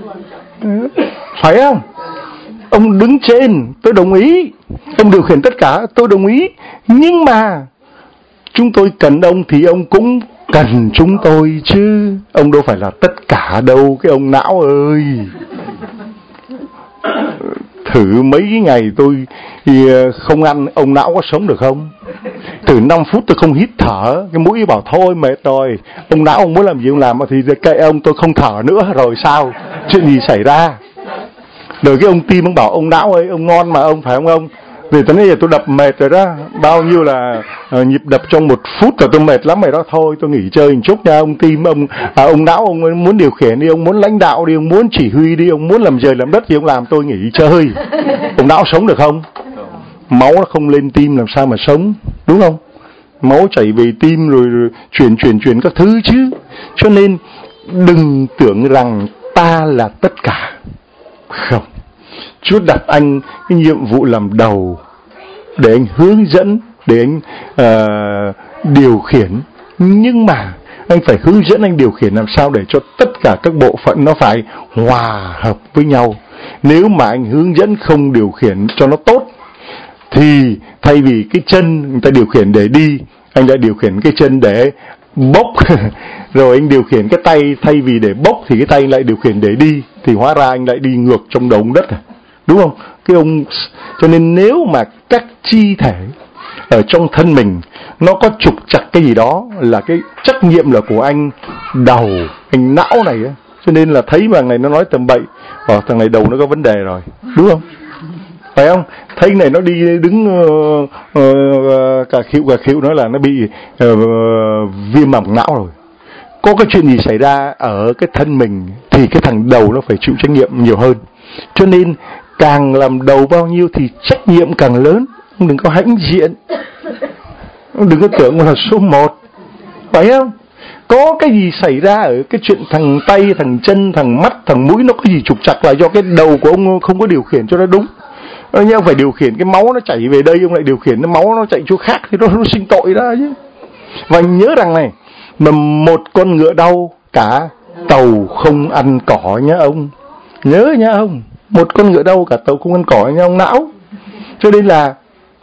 Phải không? Ông đứng trên, tôi đồng ý. Ông điều khiển tất cả, tôi đồng ý. Nhưng mà chúng tôi cần ông thì ông cũng cần chúng tôi chứ. Ông đâu phải là tất cả đâu, cái ông não ơi. Thử mấy ngày tôi thì không ăn, ông não có sống được không? Từ năm phút tôi không hít thở, cái mũi bảo thôi mệt rồi. Ông não ông muốn làm gì ông làm, thì kệ ông, tôi không thở nữa rồi sao? Chuyện gì xảy ra? Rồi cái ông tim ông bảo ông não ơi, ông ngon mà ông, phải không ông? Vì tới bây giờ tôi đập mệt rồi đó, bao nhiêu là uh, nhịp đập trong một phút rồi, tôi mệt lắm rồi đó, thôi tôi nghỉ chơi một chút nha. Ông tim, ông à, ông não, ông muốn điều khiển đi, ông muốn lãnh đạo đi, ông muốn chỉ huy đi, ông muốn làm trời làm đất thì ông làm, tôi nghỉ chơi. Ông não sống được không? Máu nó không lên tim làm sao mà sống, đúng không? Máu chảy về tim rồi, rồi chuyển chuyển chuyển các thứ chứ. Cho nên đừng tưởng rằng ta là tất cả. Không. Chúa đặt anh cái nhiệm vụ làm đầu để anh hướng dẫn, để anh uh, điều khiển. Nhưng mà anh phải hướng dẫn, anh điều khiển làm sao để cho tất cả các bộ phận nó phải hòa hợp với nhau. Nếu mà anh hướng dẫn không điều khiển cho nó tốt, thì thay vì cái chân người ta điều khiển để đi, anh đã điều khiển cái chân để bốc. Rồi anh điều khiển cái tay, thay vì để bốc thì cái tay anh lại điều khiển để đi, thì hóa ra anh lại đi ngược trong đống đất. Đúng không? Cái ông, cho nên nếu mà các chi thể ở trong thân mình nó có trục trặc cái gì đó, là cái trách nhiệm là của anh đầu, anh não này á. Cho nên là thấy mà thằng này nó nói tầm bậy, hoặc thằng này đầu nó có vấn đề rồi, đúng không? Phải không? Thấy này nó đi đứng uh, uh, cà khịu cà khịu, nói là nó bị uh, viêm màng não rồi. Có cái chuyện gì xảy ra ở cái thân mình thì cái thằng đầu nó phải chịu trách nhiệm nhiều hơn. Cho nên càng làm đầu bao nhiêu thì trách nhiệm càng lớn. Đừng có hãnh diện, đừng có tưởng là số một, phải không? Có cái gì xảy ra ở cái chuyện thằng tay, thằng chân, thằng mắt, thằng mũi nó có gì trục trặc là do cái đầu của ông không có điều khiển cho nó đúng. Nhưng ông phải điều khiển cái máu nó chảy về đây, ông lại điều khiển cái máu nó chạy chỗ khác thì nó, nó sinh tội ra chứ. Và nhớ rằng này, mà một con ngựa đau cả tàu không ăn cỏ nhá ông. Nhớ nhá ông, một con ngựa đau cả tàu không ăn cỏ nha ông não. Cho nên là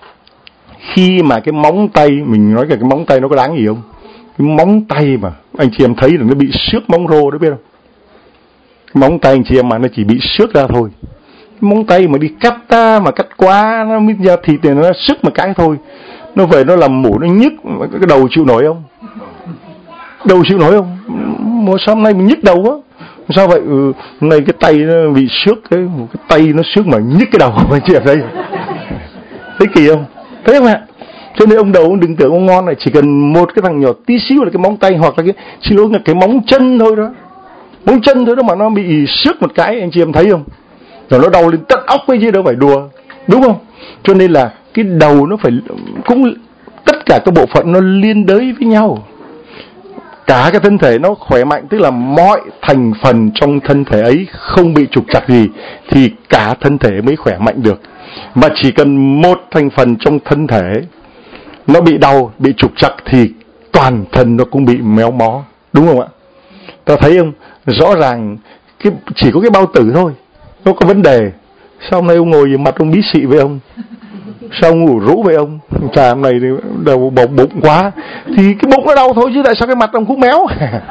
khi mà cái móng tay, mình nói cả cái móng tay nó có đáng gì không? Cái móng tay mà anh chị em thấy là nó bị xước móng rô đó, biết không? Cái móng tay anh chị em mà nó chỉ bị xước ra thôi. Cái móng tay mà đi cắt ta, mà cắt quá nó mới ra thịt thì nó xước một cái thôi, nó về nó làm mủ, nó nhức. Cái đầu chịu nổi không? Đầu chịu nổi không? Một sáng nay mình nhức đầu quá, Sao vậy? Ừ, này cái tay nó bị xước, cái, cái tay nó xước mà nhức cái đầu anh chị em thấy. Thấy kỳ không? Thấy không ạ? Cho nên ông đầu ông đừng tưởng ông ngon này, chỉ cần một cái thằng nhỏ tí xíu là cái móng tay hoặc là cái, xin lỗi là cái móng chân thôi đó. Móng chân thôi đó mà nó bị xước một cái, anh chị em thấy không? Rồi nó đau lên tận óc ấy chứ đâu phải đùa. Đúng không? Cho nên là cái đầu nó phải, cũng tất cả các bộ phận nó liên đới với nhau. Cả cái thân thể nó khỏe mạnh, tức là mọi thành phần trong thân thể ấy không bị trục trặc gì thì cả thân thể mới khỏe mạnh được. Mà chỉ cần một thành phần trong thân thể nó bị đau, bị trục trặc thì toàn thân nó cũng bị méo mó. Đúng không ạ? Ta thấy không? Rõ ràng cái, chỉ có cái bao tử thôi nó có vấn đề. Sao hôm nay ông ngồi mặt ông bí xị với ông? Sao ông ngủ rũ với ông? Chà, hôm nay đầu bụng bụng quá. Thì cái bụng nó đau thôi chứ tại sao cái mặt ông cũng méo?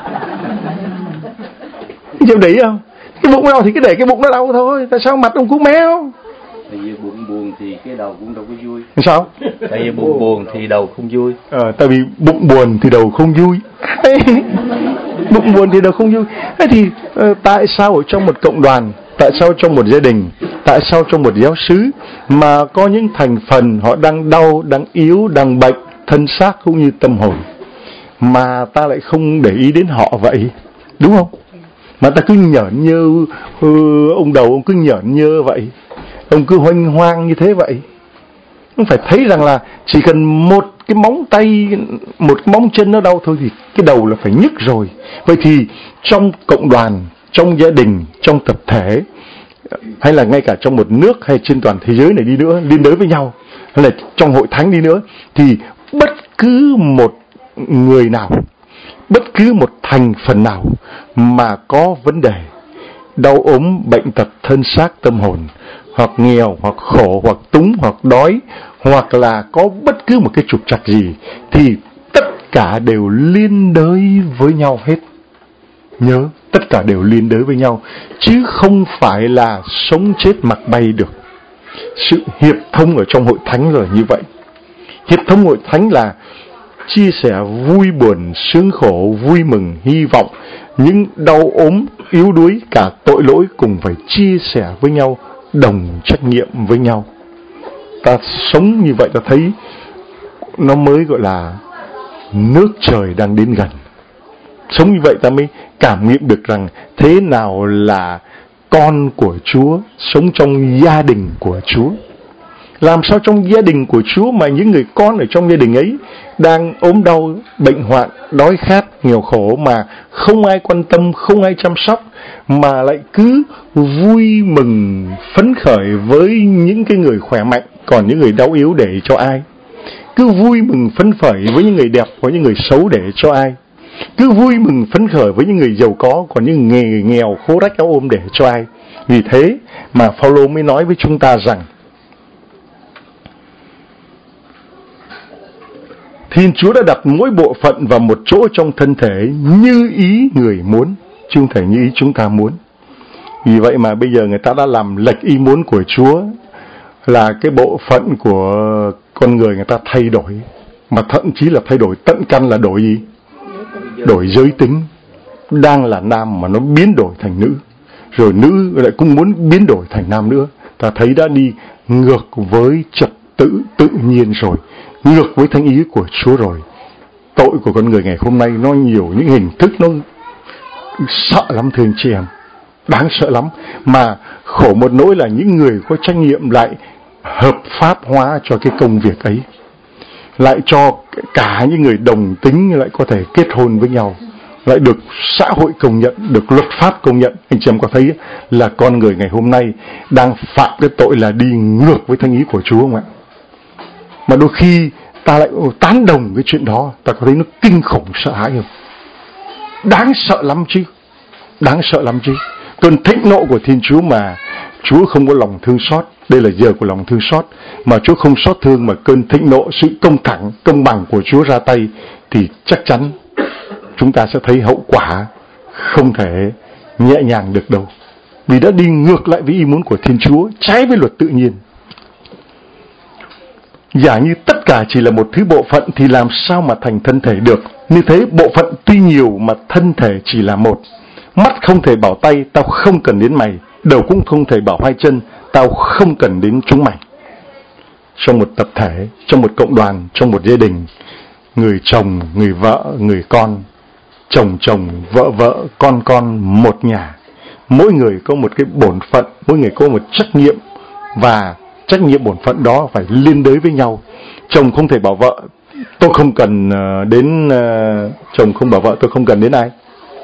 Chịu để ý không? Cái bụng nó đau thì cái để cái bụng nó đau thôi. Tại sao mặt ông cũng méo? Tại vì bụng buồn thì cái đầu cũng đâu có vui. Sao? Tại vì bụng buồn thì đầu không vui. Ờ, tại vì bụng buồn thì đầu không vui. Bụng buồn thì đầu không vui. Thế thì uh, tại sao ở trong một cộng đoàn, tại sao trong một gia đình, tại sao trong một giáo xứ mà có những thành phần họ đang đau, đang yếu, đang bệnh, thân xác cũng như tâm hồn, mà ta lại không để ý đến họ vậy? Đúng không? Mà ta cứ nhởn nhơ, uh, ông đầu ông cứ nhởn nhơ vậy, ông cứ hoanh hoang như thế vậy. Ông phải thấy rằng là chỉ cần một cái móng tay, một cái móng chân nó đau thôi thì cái đầu là phải nhức rồi. Vậy thì trong cộng đoàn, trong gia đình, trong tập thể, hay là ngay cả trong một nước hay trên toàn thế giới này đi nữa, liên đới với nhau, hay là trong hội thánh đi nữa, thì bất cứ một người nào, bất cứ một thành phần nào mà có vấn đề đau ốm, bệnh tật, thân xác, tâm hồn, hoặc nghèo, hoặc khổ, hoặc túng, hoặc đói, hoặc là có bất cứ một cái trục trặc gì, thì tất cả đều liên đới với nhau hết. Nhớ, tất cả đều liên đới với nhau, chứ không phải là sống chết mặc bay được. Sự hiệp thông ở trong hội thánh là như vậy. Hiệp thông hội thánh là chia sẻ vui buồn, sướng khổ, vui mừng, hy vọng, những đau ốm, yếu đuối, cả tội lỗi cùng phải chia sẻ với nhau, đồng trách nhiệm với nhau. Ta sống như vậy ta thấy nó mới gọi là nước trời đang đến gần. Sống như vậy ta mới cảm nghiệm được rằng thế nào là con của Chúa, sống trong gia đình của Chúa. Làm sao trong gia đình của Chúa mà những người con ở trong gia đình ấy đang ốm đau, bệnh hoạn, đói khát, nghèo khổ mà không ai quan tâm, không ai chăm sóc, mà lại cứ vui mừng phấn khởi với những cái người khỏe mạnh, còn những người đau yếu để cho ai? Cứ vui mừng phấn khởi với những người đẹp, với những người xấu để cho ai? Cứ vui mừng phấn khởi với những người giàu có, còn những người nghèo khố rách áo ôm để cho ai? Vì thế mà Phaolô mới nói với chúng ta rằng Thiên Chúa đã đặt mỗi bộ phận vào một chỗ trong thân thể như ý người muốn, chứ không thể như ý chúng ta muốn. Vì vậy mà bây giờ người ta đã làm lệch ý muốn của Chúa, là cái bộ phận của con người người ta thay đổi, mà thậm chí là thay đổi tận căn, là đổi gì? Đổi giới tính. Đang là nam mà nó biến đổi thành nữ, rồi nữ lại cũng muốn biến đổi thành nam nữa. Ta thấy đã đi ngược với trật tự tự nhiên rồi, ngược với thánh ý của Chúa rồi. Tội của con người ngày hôm nay nó nhiều những hình thức, nó sợ lắm thưa anh chị em, đáng sợ lắm. Mà khổ một nỗi là những người có trách nhiệm lại hợp pháp hóa cho cái công việc ấy, lại cho cả những người đồng tính lại có thể kết hôn với nhau, lại được xã hội công nhận, được luật pháp công nhận. Anh chị em có thấy là con người ngày hôm nay đang phạm cái tội là đi ngược với thánh ý của Chúa không ạ? Mà đôi khi ta lại tán đồng cái chuyện đó, ta có thấy nó kinh khủng sợ hãi không? Đáng sợ lắm chứ, đáng sợ lắm chứ. Cơn thịnh nộ của Thiên Chúa mà Chúa không có lòng thương xót. Đây là giờ của lòng thương xót, mà Chúa không xót thương, mà cơn thịnh nộ, sự công thẳng, công bằng của Chúa ra tay, thì chắc chắn chúng ta sẽ thấy hậu quả không thể nhẹ nhàng được đâu. Vì đã đi ngược lại với ý muốn của Thiên Chúa, trái với luật tự nhiên. Giả như tất cả chỉ là một thứ bộ phận thì làm sao mà thành thân thể được? Như thế bộ phận tuy nhiều mà thân thể chỉ là một. Mắt không thể bảo tay, tao không cần đến mày. Đầu cũng không thể bảo hai chân, tao không cần đến chúng mày. Trong một tập thể, trong một cộng đoàn, trong một gia đình, người chồng, người vợ, người con, chồng chồng, vợ vợ, con con, một nhà. Mỗi người có một cái bổn phận, mỗi người có một trách nhiệm, và trách nhiệm bổn phận đó phải liên đới với nhau. Chồng không thể bảo vợ, tôi không cần đến, uh, chồng không bảo vợ, tôi không cần đến ai.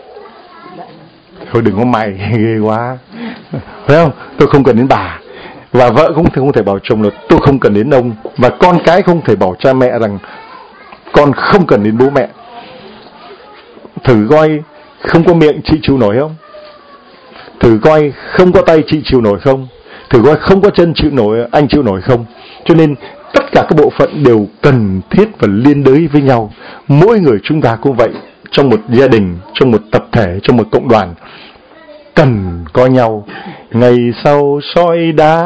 Thôi đừng có mày, ghê quá. Phải không? Tôi không cần đến bà. Và vợ cũng không thể bảo chồng là tôi không cần đến ông. Và con cái không thể bảo cha mẹ rằng con không cần đến bố mẹ. Thử coi, không có miệng chị chịu nổi không? Thử coi, không có tay chị chịu nổi không? Thử coi, không có chân chịu nổi, anh chịu nổi không? Cho nên tất cả các bộ phận đều cần thiết và liên đới với nhau. Mỗi người chúng ta cũng vậy. Trong một gia đình, trong một tập thể, trong một cộng đoàn, cần có nhau. Ngày sau soi đá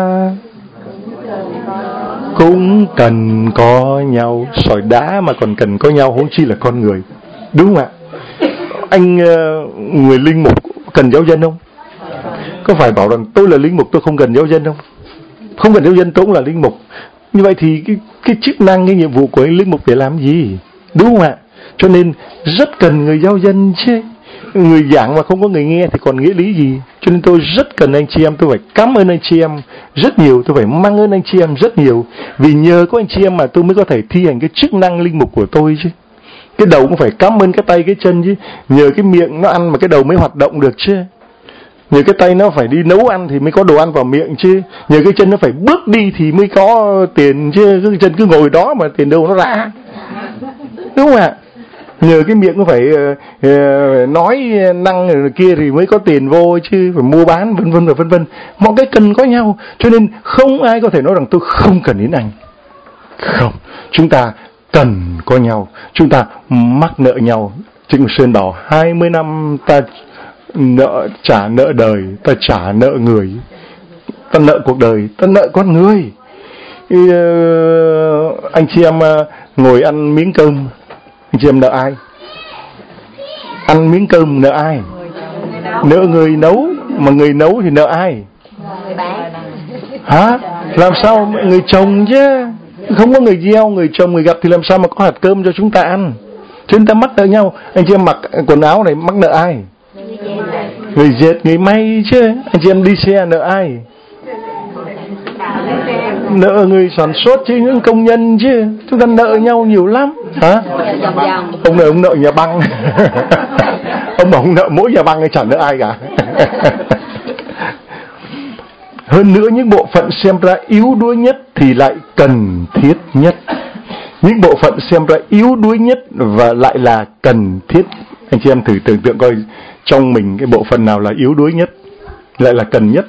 cũng cần có nhau. Sỏi đá mà còn cần có nhau, huống chi là con người. Đúng không ạ? Anh, người linh mục cần giáo dân không? Có phải bảo rằng tôi là linh mục tôi không cần giáo dân không? Không cần giáo dân tôi cũng là linh mục. Như vậy thì cái, cái chức năng, cái nhiệm vụ của anh linh mục để làm gì? Đúng không ạ? Cho nên rất cần người giáo dân chứ. Người giảng mà không có người nghe thì còn nghĩa lý gì? Cho nên tôi rất cần anh chị em. Tôi phải cảm ơn anh chị em rất nhiều. Tôi phải mang ơn anh chị em rất nhiều. Vì nhờ có anh chị em mà tôi mới có thể thi hành cái chức năng linh mục của tôi chứ. Cái đầu cũng phải cảm ơn cái tay cái chân chứ. Nhờ cái miệng nó ăn mà cái đầu mới hoạt động được chứ. Nhờ cái tay nó phải đi nấu ăn thì mới có đồ ăn vào miệng chứ. Nhờ cái chân nó phải bước đi thì mới có tiền chứ. Cái chân cứ ngồi đó mà tiền đâu nó ra. Đúng không ạ? Nhờ cái miệng nó phải uh, uh, nói năng rồi kia thì mới có tiền vô chứ, phải mua bán vân vân và vân vân. Mọi cái cần có nhau. Cho nên không ai có thể nói rằng tôi không cần đến anh. Không, chúng ta cần có nhau. Chúng ta mắc nợ nhau. Trịnh Sơn bảo hai mươi năm ta nợ trả nợ đời, ta trả nợ người. Ta nợ cuộc đời, ta nợ con người. Thì, uh, anh chị em uh, ngồi ăn miếng cơm, anh chị em nợ ai? Ăn miếng cơm nợ ai? Nợ người nấu. Mà người nấu thì nợ ai? Hả? Làm sao người trồng chứ? Không có người gieo, người trồng, người gặt thì làm sao mà có hạt cơm cho chúng ta ăn? Chúng ta mắc nợ nhau. Anh chị em mặc quần áo này mắc nợ ai? Người dệt, người may chứ. Anh chị em đi xe nợ ai? Nợ người sản xuất chứ, những công nhân chứ. Chúng ta nợ nhau nhiều lắm. Hả? Ông nợ ông nợ nhà băng. Ông bảo ông nợ mỗi nhà băng hay chẳng nợ ai cả. Hơn nữa những bộ phận xem ra yếu đuối nhất thì lại cần thiết nhất. Những bộ phận xem ra yếu đuối nhất và lại là cần thiết. Anh chị em thử tưởng tượng coi trong mình cái bộ phận nào là yếu đuối nhất, lại là cần nhất.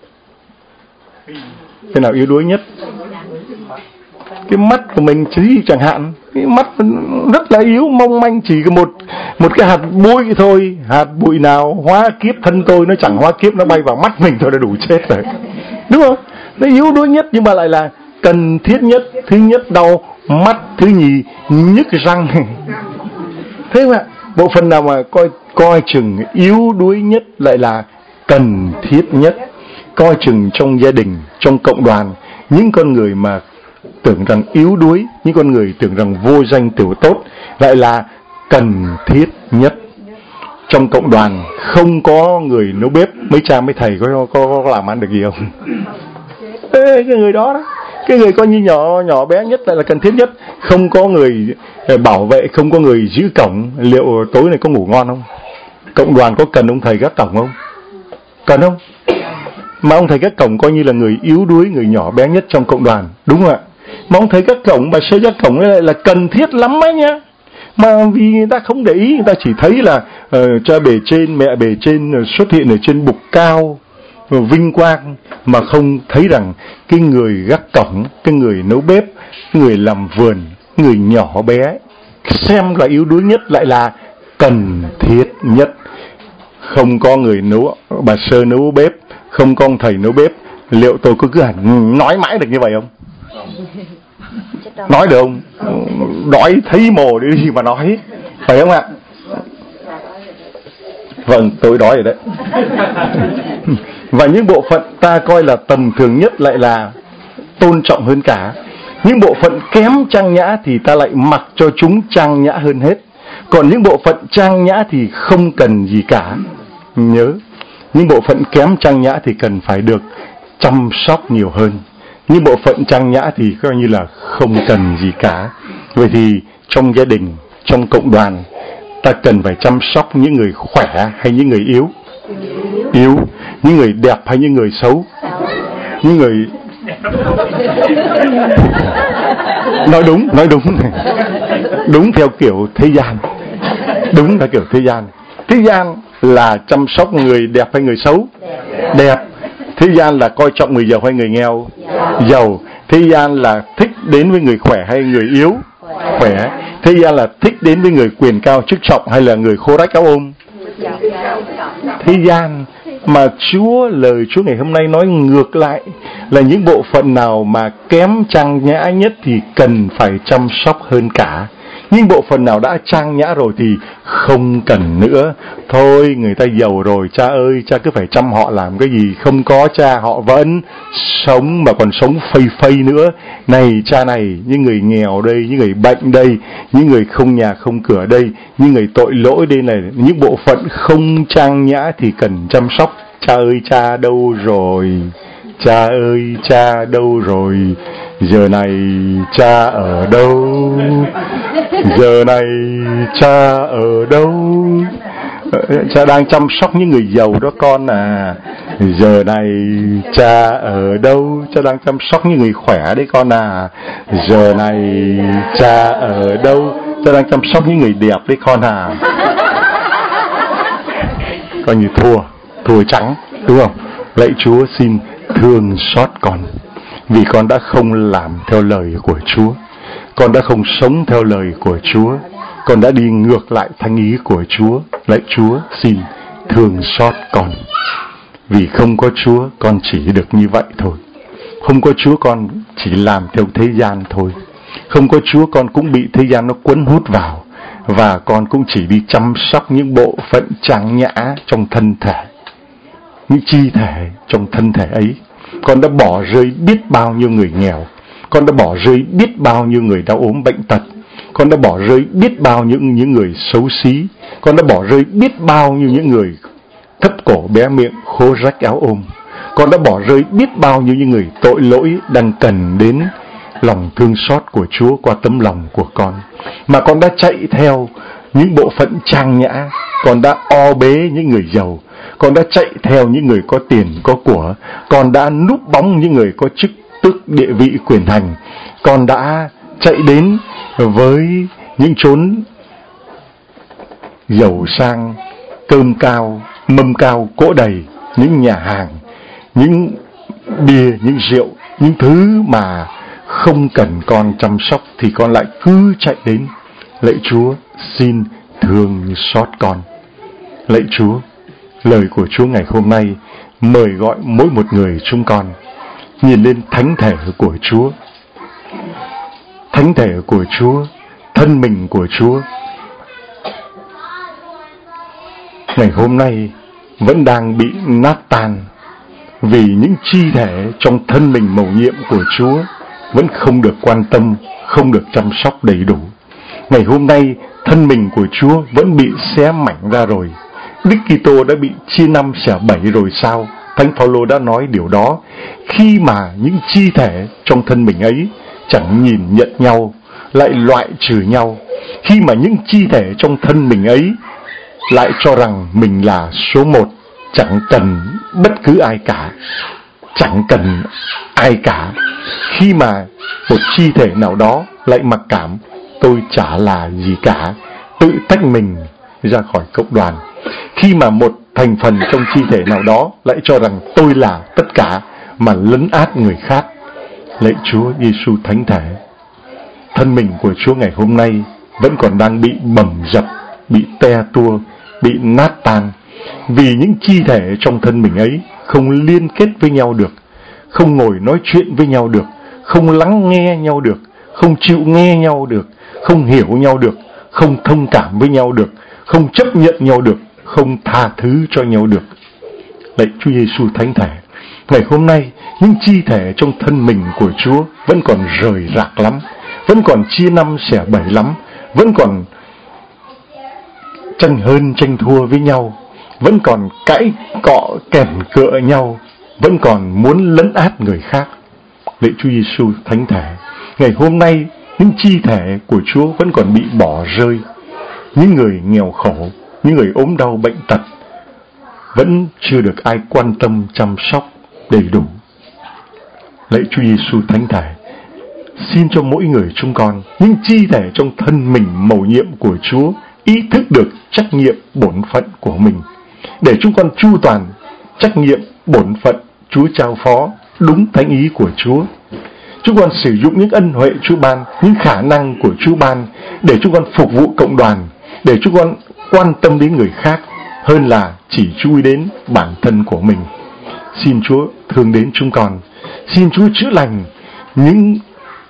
Cái nào yếu đuối nhất? Cái mắt của mình chứ chẳng hạn. Cái mắt rất là yếu, mong manh, chỉ có một một cái hạt bụi thôi. Hạt bụi nào hóa kiếp thân tôi, nó chẳng hóa kiếp, nó bay vào mắt mình thôi đã đủ chết rồi. Đúng không? Nó yếu đuối nhất nhưng mà lại là cần thiết nhất. Thứ nhất đau mắt, thứ nhì nhức răng. Thế mà bộ phận nào mà coi coi chừng yếu đuối nhất lại là cần thiết nhất. Coi chừng trong gia đình, trong cộng đoàn, những con người mà tưởng rằng yếu đuối, những con người tưởng rằng vô danh tiểu tốt lại là cần thiết nhất. Trong cộng đoàn không có người nấu bếp, mấy cha mấy thầy có có, có làm ăn được gì không? Ê, cái người đó đó, cái người coi như nhỏ nhỏ bé nhất lại là cần thiết nhất. Không có người bảo vệ, không có người giữ cổng, liệu tối này có ngủ ngon không? Cộng đoàn có cần ông thầy gác cổng không? Cần không? Mà ông thầy gác cổng coi như là người yếu đuối, người nhỏ bé nhất trong cộng đoàn, đúng không ạ? Mà ông thầy gác cổng, bà sơ gác cổng lại là cần thiết lắm ấy nhá. Mà vì người ta không để ý, người ta chỉ thấy là uh, cha bề trên, mẹ bề trên xuất hiện ở trên bục cao, vinh quang, mà không thấy rằng cái người gác cổng, cái người nấu bếp, cái người làm vườn, người nhỏ bé, xem là yếu đuối nhất lại là cần thiết nhất. Không có người nấu, bà sơ nấu bếp, không có ông thầy nấu bếp, liệu tôi có cứ hẳn nói mãi được như vậy không? Nói được không? Đói thấy mồ đi gì mà nói, phải không ạ? Vâng, tôi đói rồi đấy. Và những bộ phận ta coi là tầm thường nhất lại là tôn trọng hơn cả. Những bộ phận kém trang nhã thì ta lại mặc cho chúng trang nhã hơn hết. Còn những bộ phận trang nhã thì không cần gì cả. Nhớ, những bộ phận kém trang nhã thì cần phải được chăm sóc nhiều hơn. Những bộ phận trang nhã thì coi như là không cần gì cả. Vậy thì trong gia đình, trong cộng đoàn, ta cần phải chăm sóc những người khỏe hay những người yếu? Yếu. Những người đẹp hay những người xấu? Những người... Nói đúng, nói đúng. Đúng theo kiểu thế gian. Đúng theo kiểu thế gian. Thế gian là chăm sóc người đẹp hay người xấu? Đẹp. Thế gian là coi trọng người giàu hay người nghèo? Giàu. Thế gian là thích đến với người khỏe hay người yếu? Khỏe. Thế gian là thích đến với người quyền cao chức trọng hay là người khô rách áo ôm? Thế gian. Mà Chúa, lời Chúa ngày hôm nay nói ngược lại là những bộ phận nào mà kém trang nhã nhất thì cần phải chăm sóc hơn cả. Nhưng bộ phận nào đã trang nhã rồi thì không cần nữa. Thôi người ta giàu rồi, cha ơi, cha cứ phải chăm họ làm cái gì? Không có cha họ vẫn sống mà còn sống phây phây nữa. Này cha này, những người nghèo đây, những người bệnh đây, những người không nhà không cửa đây, những người tội lỗi đây này, những bộ phận không trang nhã thì cần chăm sóc. Cha ơi, cha đâu rồi? Cha ơi, cha đâu rồi? Giờ này cha ở đâu? Giờ này cha ở đâu? Cha đang chăm sóc những người giàu đó con à. Giờ này cha ở đâu? Cha đang chăm sóc những người khỏe đấy con à. Giờ này cha ở đâu? Cha đang chăm sóc những người đẹp đấy con à. Coi như thua, thua trắng, đúng không? Lạy Chúa xin thương xót con, vì con đã không làm theo lời của Chúa, con đã không sống theo lời của Chúa, con đã đi ngược lại thánh ý của Chúa. Lạy Chúa xin thương xót con, vì không có Chúa con chỉ được như vậy thôi. Không có Chúa con chỉ làm theo thế gian thôi. Không có Chúa con cũng bị thế gian nó cuốn hút vào, và con cũng chỉ đi chăm sóc những bộ phận trang nhã trong thân thể, những chi thể trong thân thể ấy. Con đã bỏ rơi biết bao nhiêu người nghèo, con đã bỏ rơi biết bao nhiêu người đau ốm bệnh tật, con đã bỏ rơi biết bao những những người xấu xí, con đã bỏ rơi biết bao nhiêu những người thấp cổ bé miệng khô rách áo ôm, con đã bỏ rơi biết bao nhiêu những người tội lỗi đang cần đến lòng thương xót của Chúa qua tấm lòng của con. Mà con đã chạy theo những bộ phận trang nhã, con đã o bế những người giàu, con đã chạy theo những người có tiền có của, con đã núp bóng những người có chức tước địa vị quyền hành, con đã chạy đến với những chốn giàu sang, cơm cao, mâm cao, cỗ đầy, những nhà hàng, những bia, những rượu, những thứ mà không cần con chăm sóc thì con lại cứ chạy đến. Lạy Chúa xin thương xót con. Lạy Chúa, lời của Chúa ngày hôm nay mời gọi mỗi một người chúng con nhìn lên thánh thể của Chúa. Thánh thể của Chúa, thân mình của Chúa ngày hôm nay vẫn đang bị nát tan, vì những chi thể trong thân mình mầu nhiệm của Chúa vẫn không được quan tâm, không được chăm sóc đầy đủ. Ngày hôm nay thân mình của Chúa vẫn bị xé mảnh ra rồi. Đức Kitô đã bị chia năm xẻ bảy rồi sao? Thánh Phaolô đã nói điều đó. Khi mà những chi thể trong thân mình ấy chẳng nhìn nhận nhau, lại loại trừ nhau. Khi mà những chi thể trong thân mình ấy lại cho rằng mình là số một, chẳng cần bất cứ ai cả, chẳng cần ai cả. Khi mà một chi thể nào đó lại mặc cảm, tôi chả là gì cả, tự tách mình ra khỏi cộng đoàn. Khi mà một thành phần trong chi thể nào đó lại cho rằng tôi là tất cả, mà lấn át người khác. Lạy Chúa Giêsu thánh thể, thân mình của Chúa ngày hôm nay vẫn còn đang bị bầm dập, bị te tua, bị nát tan, vì những chi thể trong thân mình ấy không liên kết với nhau được, không ngồi nói chuyện với nhau được, không lắng nghe nhau được, không chịu nghe nhau được, không hiểu nhau được, không thông cảm với nhau được, không chấp nhận nhau được, không tha thứ cho nhau được. Lạy Chúa Giêsu thánh thể, ngày hôm nay những chi thể trong thân mình của Chúa vẫn còn rời rạc lắm, vẫn còn chia năm xẻ bảy lắm, vẫn còn tranh hơn tranh thua với nhau, vẫn còn cãi cọ kèn cựa nhau, vẫn còn muốn lấn át người khác. Lạy Chúa Giêsu thánh thể, ngày hôm nay những chi thể của Chúa vẫn còn bị bỏ rơi, những người nghèo khổ, những người ốm đau bệnh tật vẫn chưa được ai quan tâm chăm sóc đầy đủ. Lạy Chúa Giêsu thánh thể, xin cho mỗi người chúng con, những chi thể trong thân mình mầu nhiệm của Chúa, ý thức được trách nhiệm bổn phận của mình, để chúng con chu toàn trách nhiệm bổn phận Chúa trao phó đúng thánh ý của Chúa. Chúng con sử dụng những ân huệ Chúa ban, những khả năng của Chúa ban để chúng con phục vụ cộng đoàn, để chúng con quan tâm đến người khác hơn là chỉ chú ý đến bản thân của mình. Xin Chúa thương đến chúng con, xin Chúa chữa lành những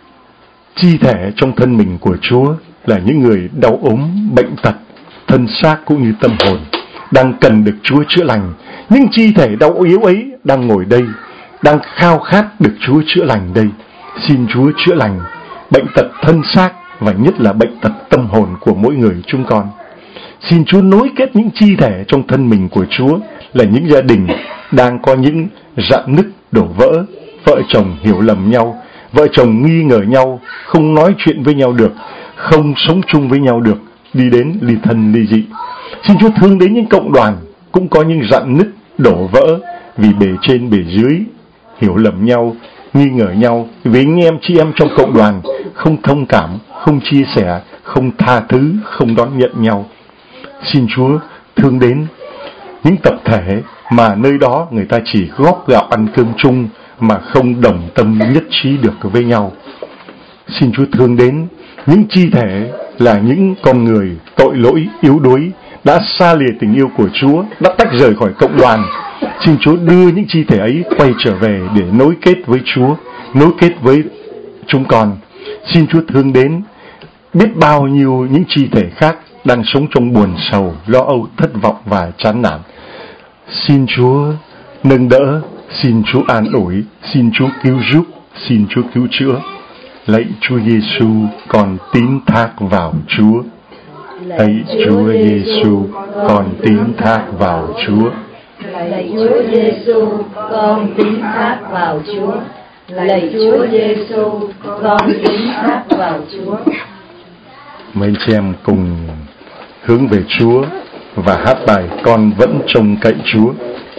chi thể trong thân mình của Chúa, là những người đau ốm, bệnh tật, thân xác cũng như tâm hồn, đang cần được Chúa chữa lành. Những chi thể đau yếu ấy đang ngồi đây, đang khao khát được Chúa chữa lành đây. Xin Chúa chữa lành bệnh tật thân xác và nhất là bệnh tật tâm hồn của mỗi người chúng con. Xin Chúa nối kết những chi thể trong thân mình của Chúa, là những gia đình đang có những rạn nứt đổ vỡ, vợ chồng hiểu lầm nhau, vợ chồng nghi ngờ nhau, không nói chuyện với nhau được, không sống chung với nhau được, đi đến ly thân ly dị. Xin Chúa thương đến những cộng đoàn cũng có những rạn nứt đổ vỡ vì bề trên bề dưới hiểu lầm nhau, nghi ngờ nhau, vì anh em chị em trong cộng đoàn không thông cảm, không chia sẻ, không tha thứ, không đón nhận nhau. Xin Chúa thương đến những tập thể mà nơi đó người ta chỉ góp gạo ăn cơm chung mà không đồng tâm nhất trí được với nhau. Xin Chúa thương đến những chi thể là những con người tội lỗi, yếu đuối, đã xa lìa tình yêu của Chúa, đã tách rời khỏi cộng đoàn. Xin Chúa đưa những chi thể ấy quay trở về để nối kết với Chúa, nối kết với chúng con. Xin Chúa thương đến biết bao nhiêu những chi thể khác đang sống trong buồn sầu, lo âu, thất vọng và chán nản. Xin Chúa nâng đỡ, xin Chúa an ủi, xin Chúa cứu giúp, xin Chúa cứu chữa. Lạy Chúa Giêsu, con tín thác vào Chúa. Lạy Chúa Giêsu, con tín thác vào Chúa. Lạy Chúa Giêsu, con tín thác vào Chúa. Lạy Chúa Giêsu, con tín thác vào Chúa. Mấy anh chị em cùng hướng về Chúa và hát bài Con Vẫn Trông Cậy Chúa.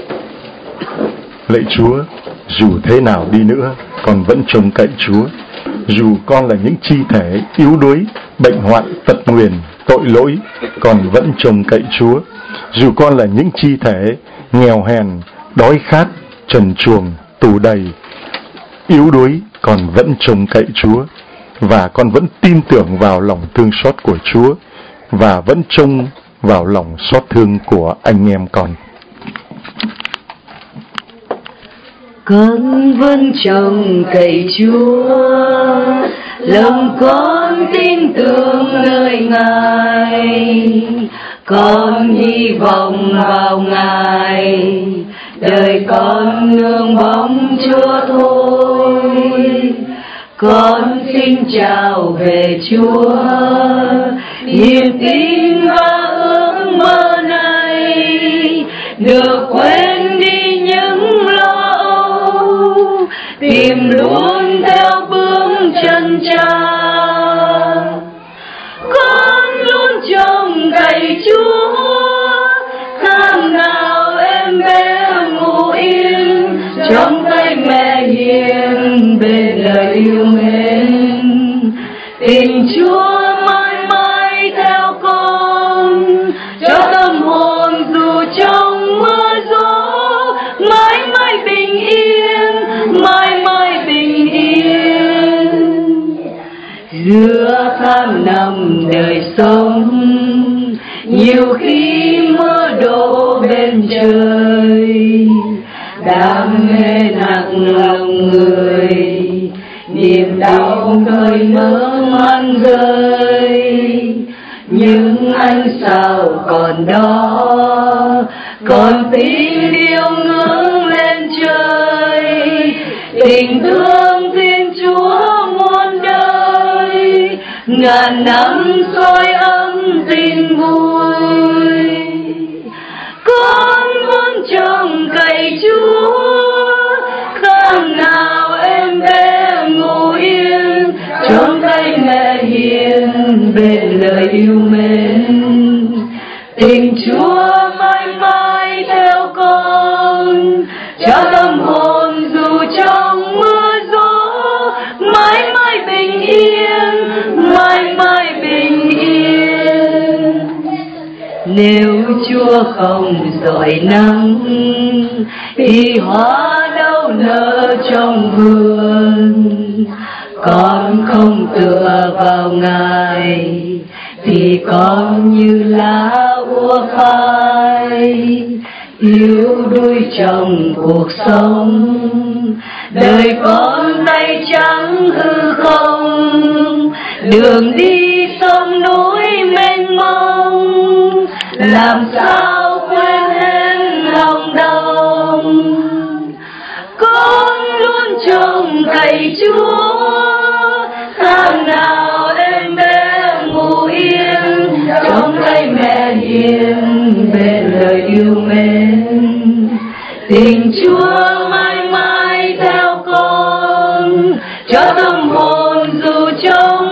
Lạy Chúa, dù thế nào đi nữa, con vẫn trông cậy Chúa. Dù con là những chi thể yếu đuối, bệnh hoạn, tật nguyền, tội lỗi, con vẫn trông cậy Chúa. Dù con là những chi thể nghèo hèn, đói khát, trần truồng, tù đầy, yếu đuối, con vẫn trông cậy Chúa. Và con vẫn tin tưởng vào lòng thương xót của Chúa, và vẫn trông vào lòng xót thương của anh em con. Con vẫn trông cậy Chúa, lòng con tin tưởng nơi Ngài, con hy vọng vào Ngài, đời con nương bóng Chúa thôi. Con xin chào về Chúa, niềm tin và ước mơ này được quên đi những lo âu, tìm luôn theo bước chân Cha. Con luôn trông cậy Chúa, tháng nào em bé ngủ yên trong tay mẹ hiền bên lời yêu mến. Tình Chúa mãi mãi theo con, cho tâm hồn dù trong mưa gió, mãi mãi bình yên, mãi mãi bình yên. Giữa tháng năm đời sống, nhiều khi mưa đổ bên trời, đam mê nặng lòng người, niềm đau khơi mơ man rơi. nhưng anh sao còn đó, còn tình yêu ngưỡng lên trời, tình thương Thiên Chúa muôn đời, ngàn năm soi ấm tình vui. Con muốn trông cậy Chúa, tháng nào em bé ngủ yên, trong tay mẹ hiền bên lời yêu mến. Tình Chúa mãi mãi theo con, cho tâm hồn dù trong mưa gió, mãi mãi bình yên, mãi mãi bình yên. Nếu Chúa không dội nắng thì hoa đâu nở trong vườn, con không tựa vào Ngài thì con như lá úa phai, yếu đuối trong cuộc sống. Đời con tay trắng hư không, đường đi sông núi mênh mông, làm sao quên hết lòng đông. Con luôn trông cậy Chúa, tháng nào em bé ngủ yên, trong tay mẹ hiền bên lời yêu mến. Tình Chúa mãi mãi theo con, cho tâm hồn dù trong